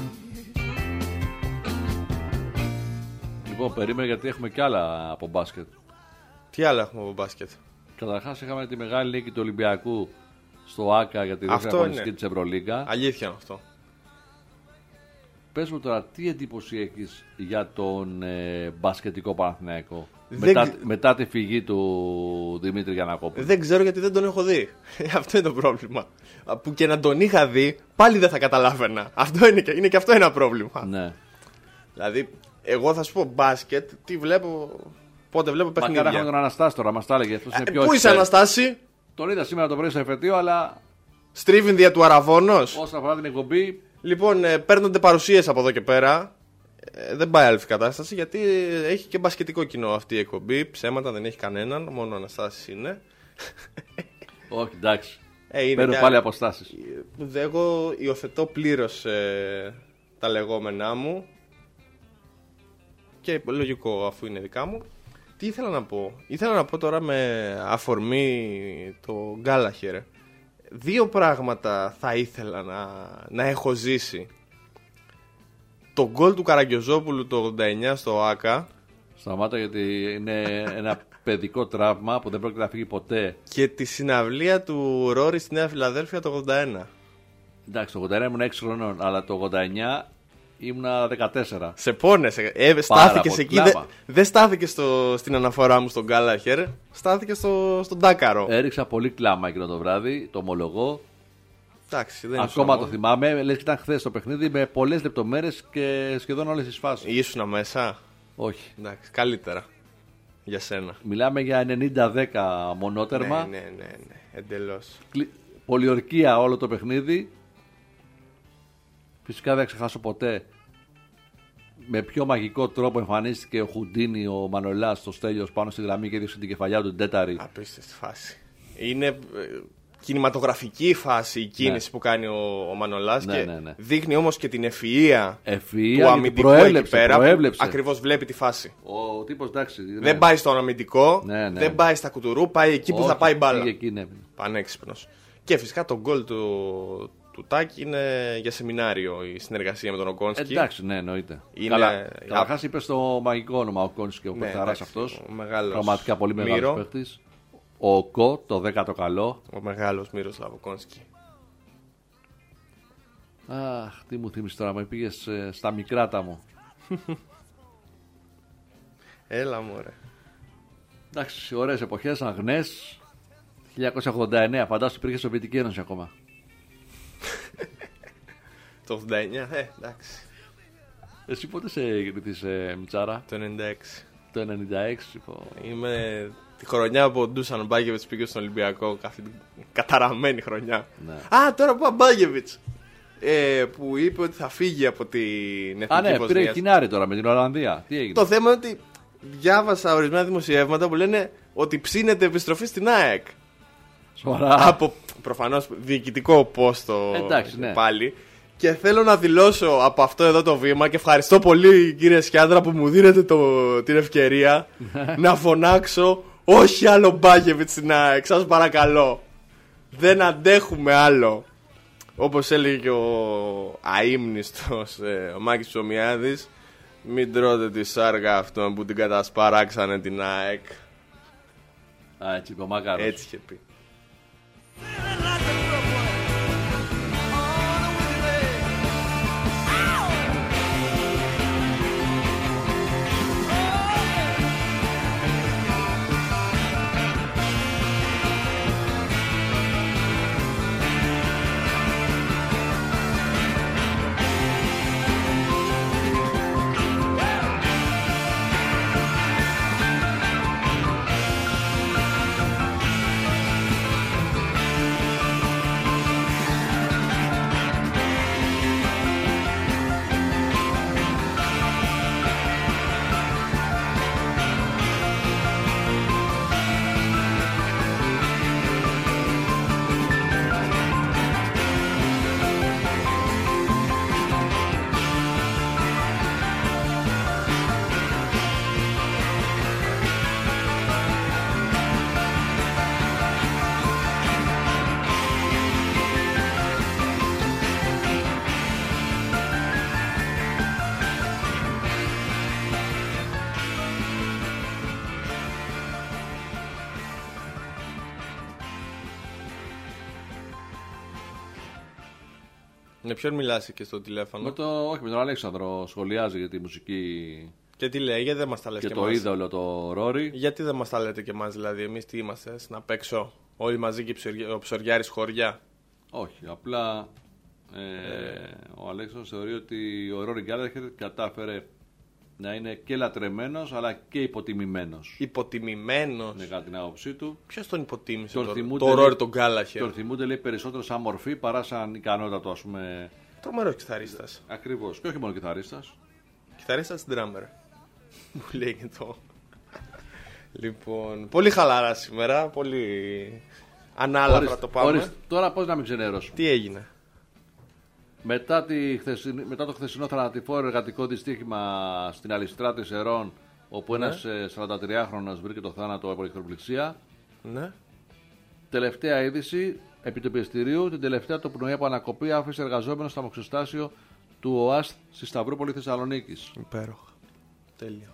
Λοιπόν, περίμενε γιατί έχουμε κι άλλα από μπάσκετ.
Τι άλλο έχουμε από μπάσκετ?
Καταρχάς είχαμε τη μεγάλη νίκη του Ολυμπιακού στο ΆΚΑ για τη δεύτερη αγωνιστική της Ευρωλίγκα.
Αλήθεια είναι αυτό.
Πες μου τώρα, τι εντύπωση έχεις για τον μπασκετικό Παναθηναϊκό? Μετά τη φυγή του Δημήτρη Γιαννακόπουλου.
Δεν ξέρω γιατί δεν τον έχω δει. Αυτό είναι το πρόβλημα. Που και να τον είχα δει, πάλι δεν θα καταλάβαινα. Αυτό είναι και αυτό ένα πρόβλημα.
Ναι.
Δηλαδή, εγώ θα σου πω μπάσκετ, τι βλέπω. Πότε βλέπω παιχνίδια.
Μακάρι είχαμε τον Αναστάση τώρα, μας τα έλεγε. Αυτός είναι πιο
Πού είσαι, Αναστάση?
Τον είδα σήμερα το πρωί στο εφετείο, αλλά
Στρίβιν δια του Αραβώνος.
όσον αφορά την εκπομπή.
Λοιπόν, παίρνονται παρουσίες από εδώ και πέρα. Δεν πάει άλλη κατάσταση γιατί έχει και μπασκετικό κοινό αυτή η εκπομπή. Ψέματα δεν έχει κανέναν, μόνο ο Αναστάσης είναι.
Όχι, εντάξει.
Είναι
Παίρνω πάλι αποστάσεις.
Εγώ υιοθετώ πλήρως τα λεγόμενά μου. Και λογικό αφού είναι δικά μου. Τι ήθελα να πω? Ήθελα να πω τώρα με αφορμή το Γκάλαχερ. 2 πράγματα θα ήθελα να έχω ζήσει. Το γκολ του Καραγκιόζοπουλου το 89 στο ΆΚΑ.
Σταμάτα, γιατί είναι ένα παιδικό τραύμα που δεν πρόκειται να φύγει ποτέ.
Και τη συναυλία του Ρόρι στη Νέα Φιλαδέλφια το 81.
Εντάξει, το 81 ήμουν 6 χρονών, αλλά το 89 ήμουνα 14.
Σε πόνεσε. Στάθηκες εκεί. Δεν στάθηκε στην αναφορά μου στον Γκάλαχερ. Στάθηκε στον Τάκαρο.
Έριξα πολύ κλάμα εκείνο το βράδυ, το ομολογώ.
Εντάξει, δεν
Ακόμα το θυμάμαι. Λες και ήταν χθες το παιχνίδι με πολλές λεπτομέρειες και σχεδόν όλες τις φάσεις.
Ήσουνα μέσα?
Όχι.
Εντάξει, καλύτερα. Για σένα.
Μιλάμε για 90-10 μονότερμα.
Ναι. Εντελώς.
Πολιορκία όλο το παιχνίδι. Φυσικά δεν ξεχάσω ποτέ με ποιο μαγικό τρόπο εμφανίστηκε ο Χουντίνι, ο Μανολάς, στο Στέλιος πάνω στη γραμμή και έδειξε την κεφαλιά του την τέταρη.
Απίστευτη φάση. Είναι κινηματογραφική η φάση, η κίνηση που κάνει ο Μανολάς και δείχνει όμως και την ευφυΐα του αμυντικού εκεί πέρα. Ακριβώς βλέπει τη φάση.
Ο τύπος, εντάξει.
Δεν πάει στον αμυντικό, δεν πάει στα κουτουρού, πάει εκεί που θα πάει η μπάλα. Πανέξυπνος. Και φυσικά το γκολ του Τάκη είναι για σεμινάριο η συνεργασία με τον Οκόνσκι.
Εντάξει, ναι, εννοείται. Καταρχάς είπε στο μαγικό όνομα ο Οκόνσκι, ο παιχταράς αυτός. Πραγματικά πολύ μεγάλος παίχτης. Ο Κο, το 10ο καλό.
Ο μεγάλος Μύροσλαβ Οκόνσκι.
Αχ, τι μου θύμισες τώρα, με πήγες στα μικράτα μου.
Έλα μωρέ.
Εντάξει, ωραίες εποχές, αγνές. 1989, φαντάσου υπήρχε Σοβιετική Ένωση ακόμα.
Το 89, εντάξει.
Εσύ πότε σε γεννηθείς, Μιτσάρα?
Το 96.
Το 96,
Είμαι τη χρονιά που ο Ντούσαν Μπάγεβιτς πήγε στον Ολυμπιακό. Αυτή την καταραμένη χρονιά.
Ναι.
Α, τώρα που ο Μπάγεβιτς που είπε ότι θα φύγει από την Εθνική Βοσνίας.
Πήρε κοινάρι τώρα με την Ολλανδία. Τι έγινε?
Το θέμα είναι ότι διάβασα ορισμένα δημοσιεύματα που λένε ότι ψήνεται επιστροφή στην ΑΕΚ.
Σοβαρά?
Από προφανώς διοικητικό πόστο.
Εντάξει, ναι.
Πάλι. Και θέλω να δηλώσω από αυτό εδώ το βήμα και ευχαριστώ πολύ κύριε Σκιάδρα που μου δίνετε την ευκαιρία να φωνάξω όχι άλλο Μπάγεβιτς στην ΑΕΚ, σας παρακαλώ. Δεν αντέχουμε άλλο. Όπως έλεγε και ο αείμνηστος ο Μάκης Ψωμιάδης, μην τρώτε τη σάργα αυτών που την κατασπαράξανε την ΑΕΚ.
Α, έτσι είπε ο Μάκαρος.
Έτσι είχε πει. Με ποιον μιλάς και στο τηλέφωνο?
Όχι, με τον Αλέξανδρο σχολιάζει για τη μουσική
Και τι λέει, γιατί δεν μας τα λες
και
και
το
εμάς?
είδωλο το Ρόρι.
Γιατί δεν μας τα λέτε και εμάς, δηλαδή, εμείς τι είμαστε, να παίξω όλοι μαζί και ο Ψωριάρης χωριά?
Όχι, απλά ο Αλέξανδρος θεωρεί ότι ο Ρόρι Γκάλαχερ κατάφερε να είναι και λατρεμένος αλλά και υποτιμημένος.
Υποτιμημένος.
Ναι, κατά την άποψή του.
Ποιος τον υποτίμησε
Τον
το
θυμούνται,
Ρόρι τον Γκάλαχερ?
Τον θυμούνται, λέει, περισσότερο σαν μορφή παρά σαν ικανότητα του, ας πούμε.
Τρομερός κιθαρίστας.
Ακριβώς. Και όχι μόνο κιθαρίστας.
Κιθαρίστας drummer. Μου λέει και το. Λοιπόν, πολύ χαλαρά σήμερα, πολύ ανάλαφρα το πάμε.
Τώρα πώς να μην ξενέρωσουμε.
Τι έγινε?
Μετά το χθεσινό θανατηφόρο εργατικό δυστύχημα στην Αλιστράτη Σερών, όπου ένας 43χρονος βρήκε το θάνατο από ηλεκτροπληξία.
Ναι.
Τελευταία είδηση επί του πιεστηρίου, την τελευταία τοπνοή από ανακοπή άφησε εργαζόμενο στο αμαξοστάσιο του ΟΑΣΤ στη Σταυρούπολη Θεσσαλονίκης.
Υπέροχα. Τέλεια.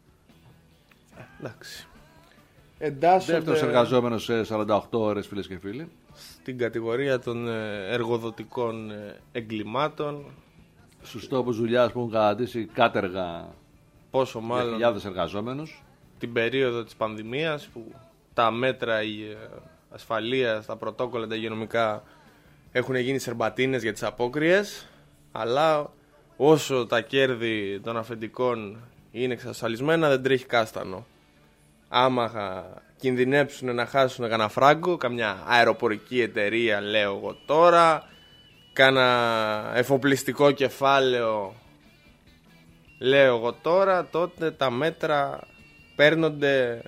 Εντάξει. Εντάσσονται
Δεύτερος εργαζόμενος σε 48 ώρες, φίλες και φίλοι.
στην κατηγορία των εργοδοτικών εγκλημάτων.
Στους τόπους δουλειάς που έχουν καταντήσει κάτεργα
Πόσο
για
μάλλον
χιλιάδες εργαζόμενους.
την περίοδο της πανδημίας που τα μέτρα ασφαλείας, τα πρωτόκολλα, τα υγειονομικά έχουν γίνει σερμπατίνες για τις απόκριες, αλλά όσο τα κέρδη των αφεντικών είναι εξασφαλισμένα δεν τρέχει κάστανο. Άμα κινδυνέψουν να χάσουν κανένα φράγκο, καμιά αεροπορική εταιρεία, λέω εγώ τώρα, κάνα εφοπλιστικό κεφάλαιο, λέω εγώ τώρα, τότε τα μέτρα παίρνονται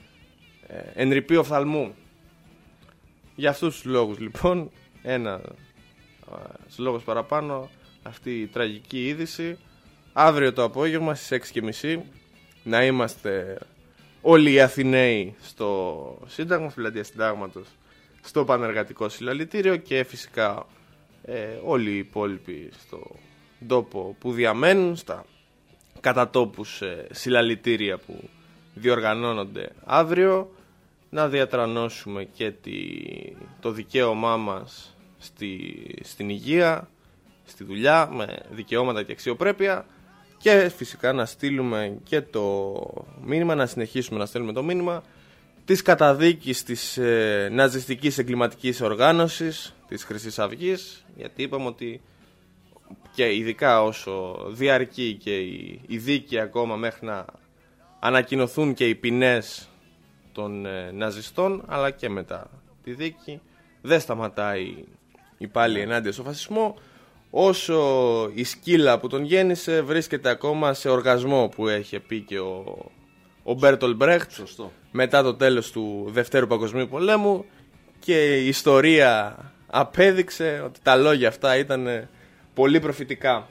εν ρηπεί οφθαλμού. Για αυτούς τους λόγους λοιπόν, ένας λόγος παραπάνω, αυτή η τραγική είδηση. Αύριο το απόγευμα στις 6:30 να είμαστε όλοι οι Αθηναίοι στο Σύνταγμα, στη Πλατεία Συντάγματος, στο Πανεργατικό Συλλαλητήριο, και φυσικά όλοι οι υπόλοιποι στο τόπο που διαμένουν, στα κατατόπους συλλαλητήρια που διοργανώνονται αύριο, να διατρανώσουμε και το δικαίωμά μας στην υγεία, στη δουλειά, με δικαιώματα και αξιοπρέπεια, και φυσικά να στείλουμε και το μήνυμα, να συνεχίσουμε να στέλνουμε το μήνυμα της καταδίκης της ναζιστικής εγκληματικής οργάνωσης της Χρυσής Αυγής, γιατί είπαμε ότι και ειδικά όσο διαρκεί και η δίκη ακόμα μέχρι να ανακοινωθούν και οι ποινές των ναζιστών, αλλά και μετά τη δίκη δεν σταματάει η πάλι ενάντια στο φασισμό, όσο η σκύλα που τον γέννησε βρίσκεται ακόμα σε οργασμό, που έχει πει και ο Μπέρτολ Μπρέχτ μετά το τέλος του Δευτέρου Παγκοσμίου Πολέμου, και η ιστορία απέδειξε ότι τα λόγια αυτά ήταν πολύ προφητικά.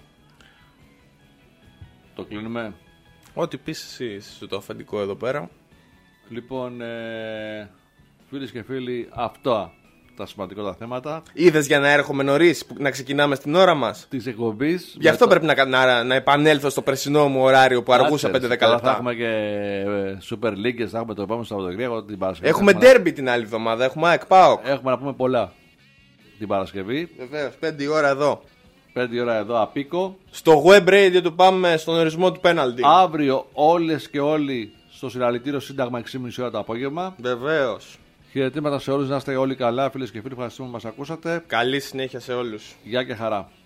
Το κλείνουμε.
Ό,τι πεις εσύ στο το αφεντικό εδώ πέρα.
Λοιπόν, φίλες και φίλοι, αυτά τα σημαντικότερα θέματα
Είδες για να έρχομαι νωρίς, να ξεκινάμε στην ώρα μας.
της εκπομπής.
Γι' αυτό πρέπει να επανέλθω στο περσινό μου ωράριο που αργούσα 5-10 λεπτά.
Θα έχουμε και Super League, θα έχουμε το επόμενο Σαββατοκύριακο, την Παρασκευή.
Έχουμε ντέρμπι την άλλη εβδομάδα, έχουμε ΑΕΚ ΠΑΟΚ.
Έχουμε να πούμε πολλά την Παρασκευή.
Βεβαίως, 5 η ώρα εδώ.
5 η ώρα εδώ, απίκο.
Στο web radio του πάμε στον ορισμό του πέναλτι.
Αύριο όλες και όλοι στο συλλαλητήριο Σύνταγμα 6:30 ώρα το απόγευμα.
Βεβαίως.
Χαιρετήματα σε όλους, να είστε όλοι καλά, φίλες και φίλοι. Ευχαριστούμε που μας ακούσατε.
Καλή συνέχεια σε όλους.
Γεια και χαρά.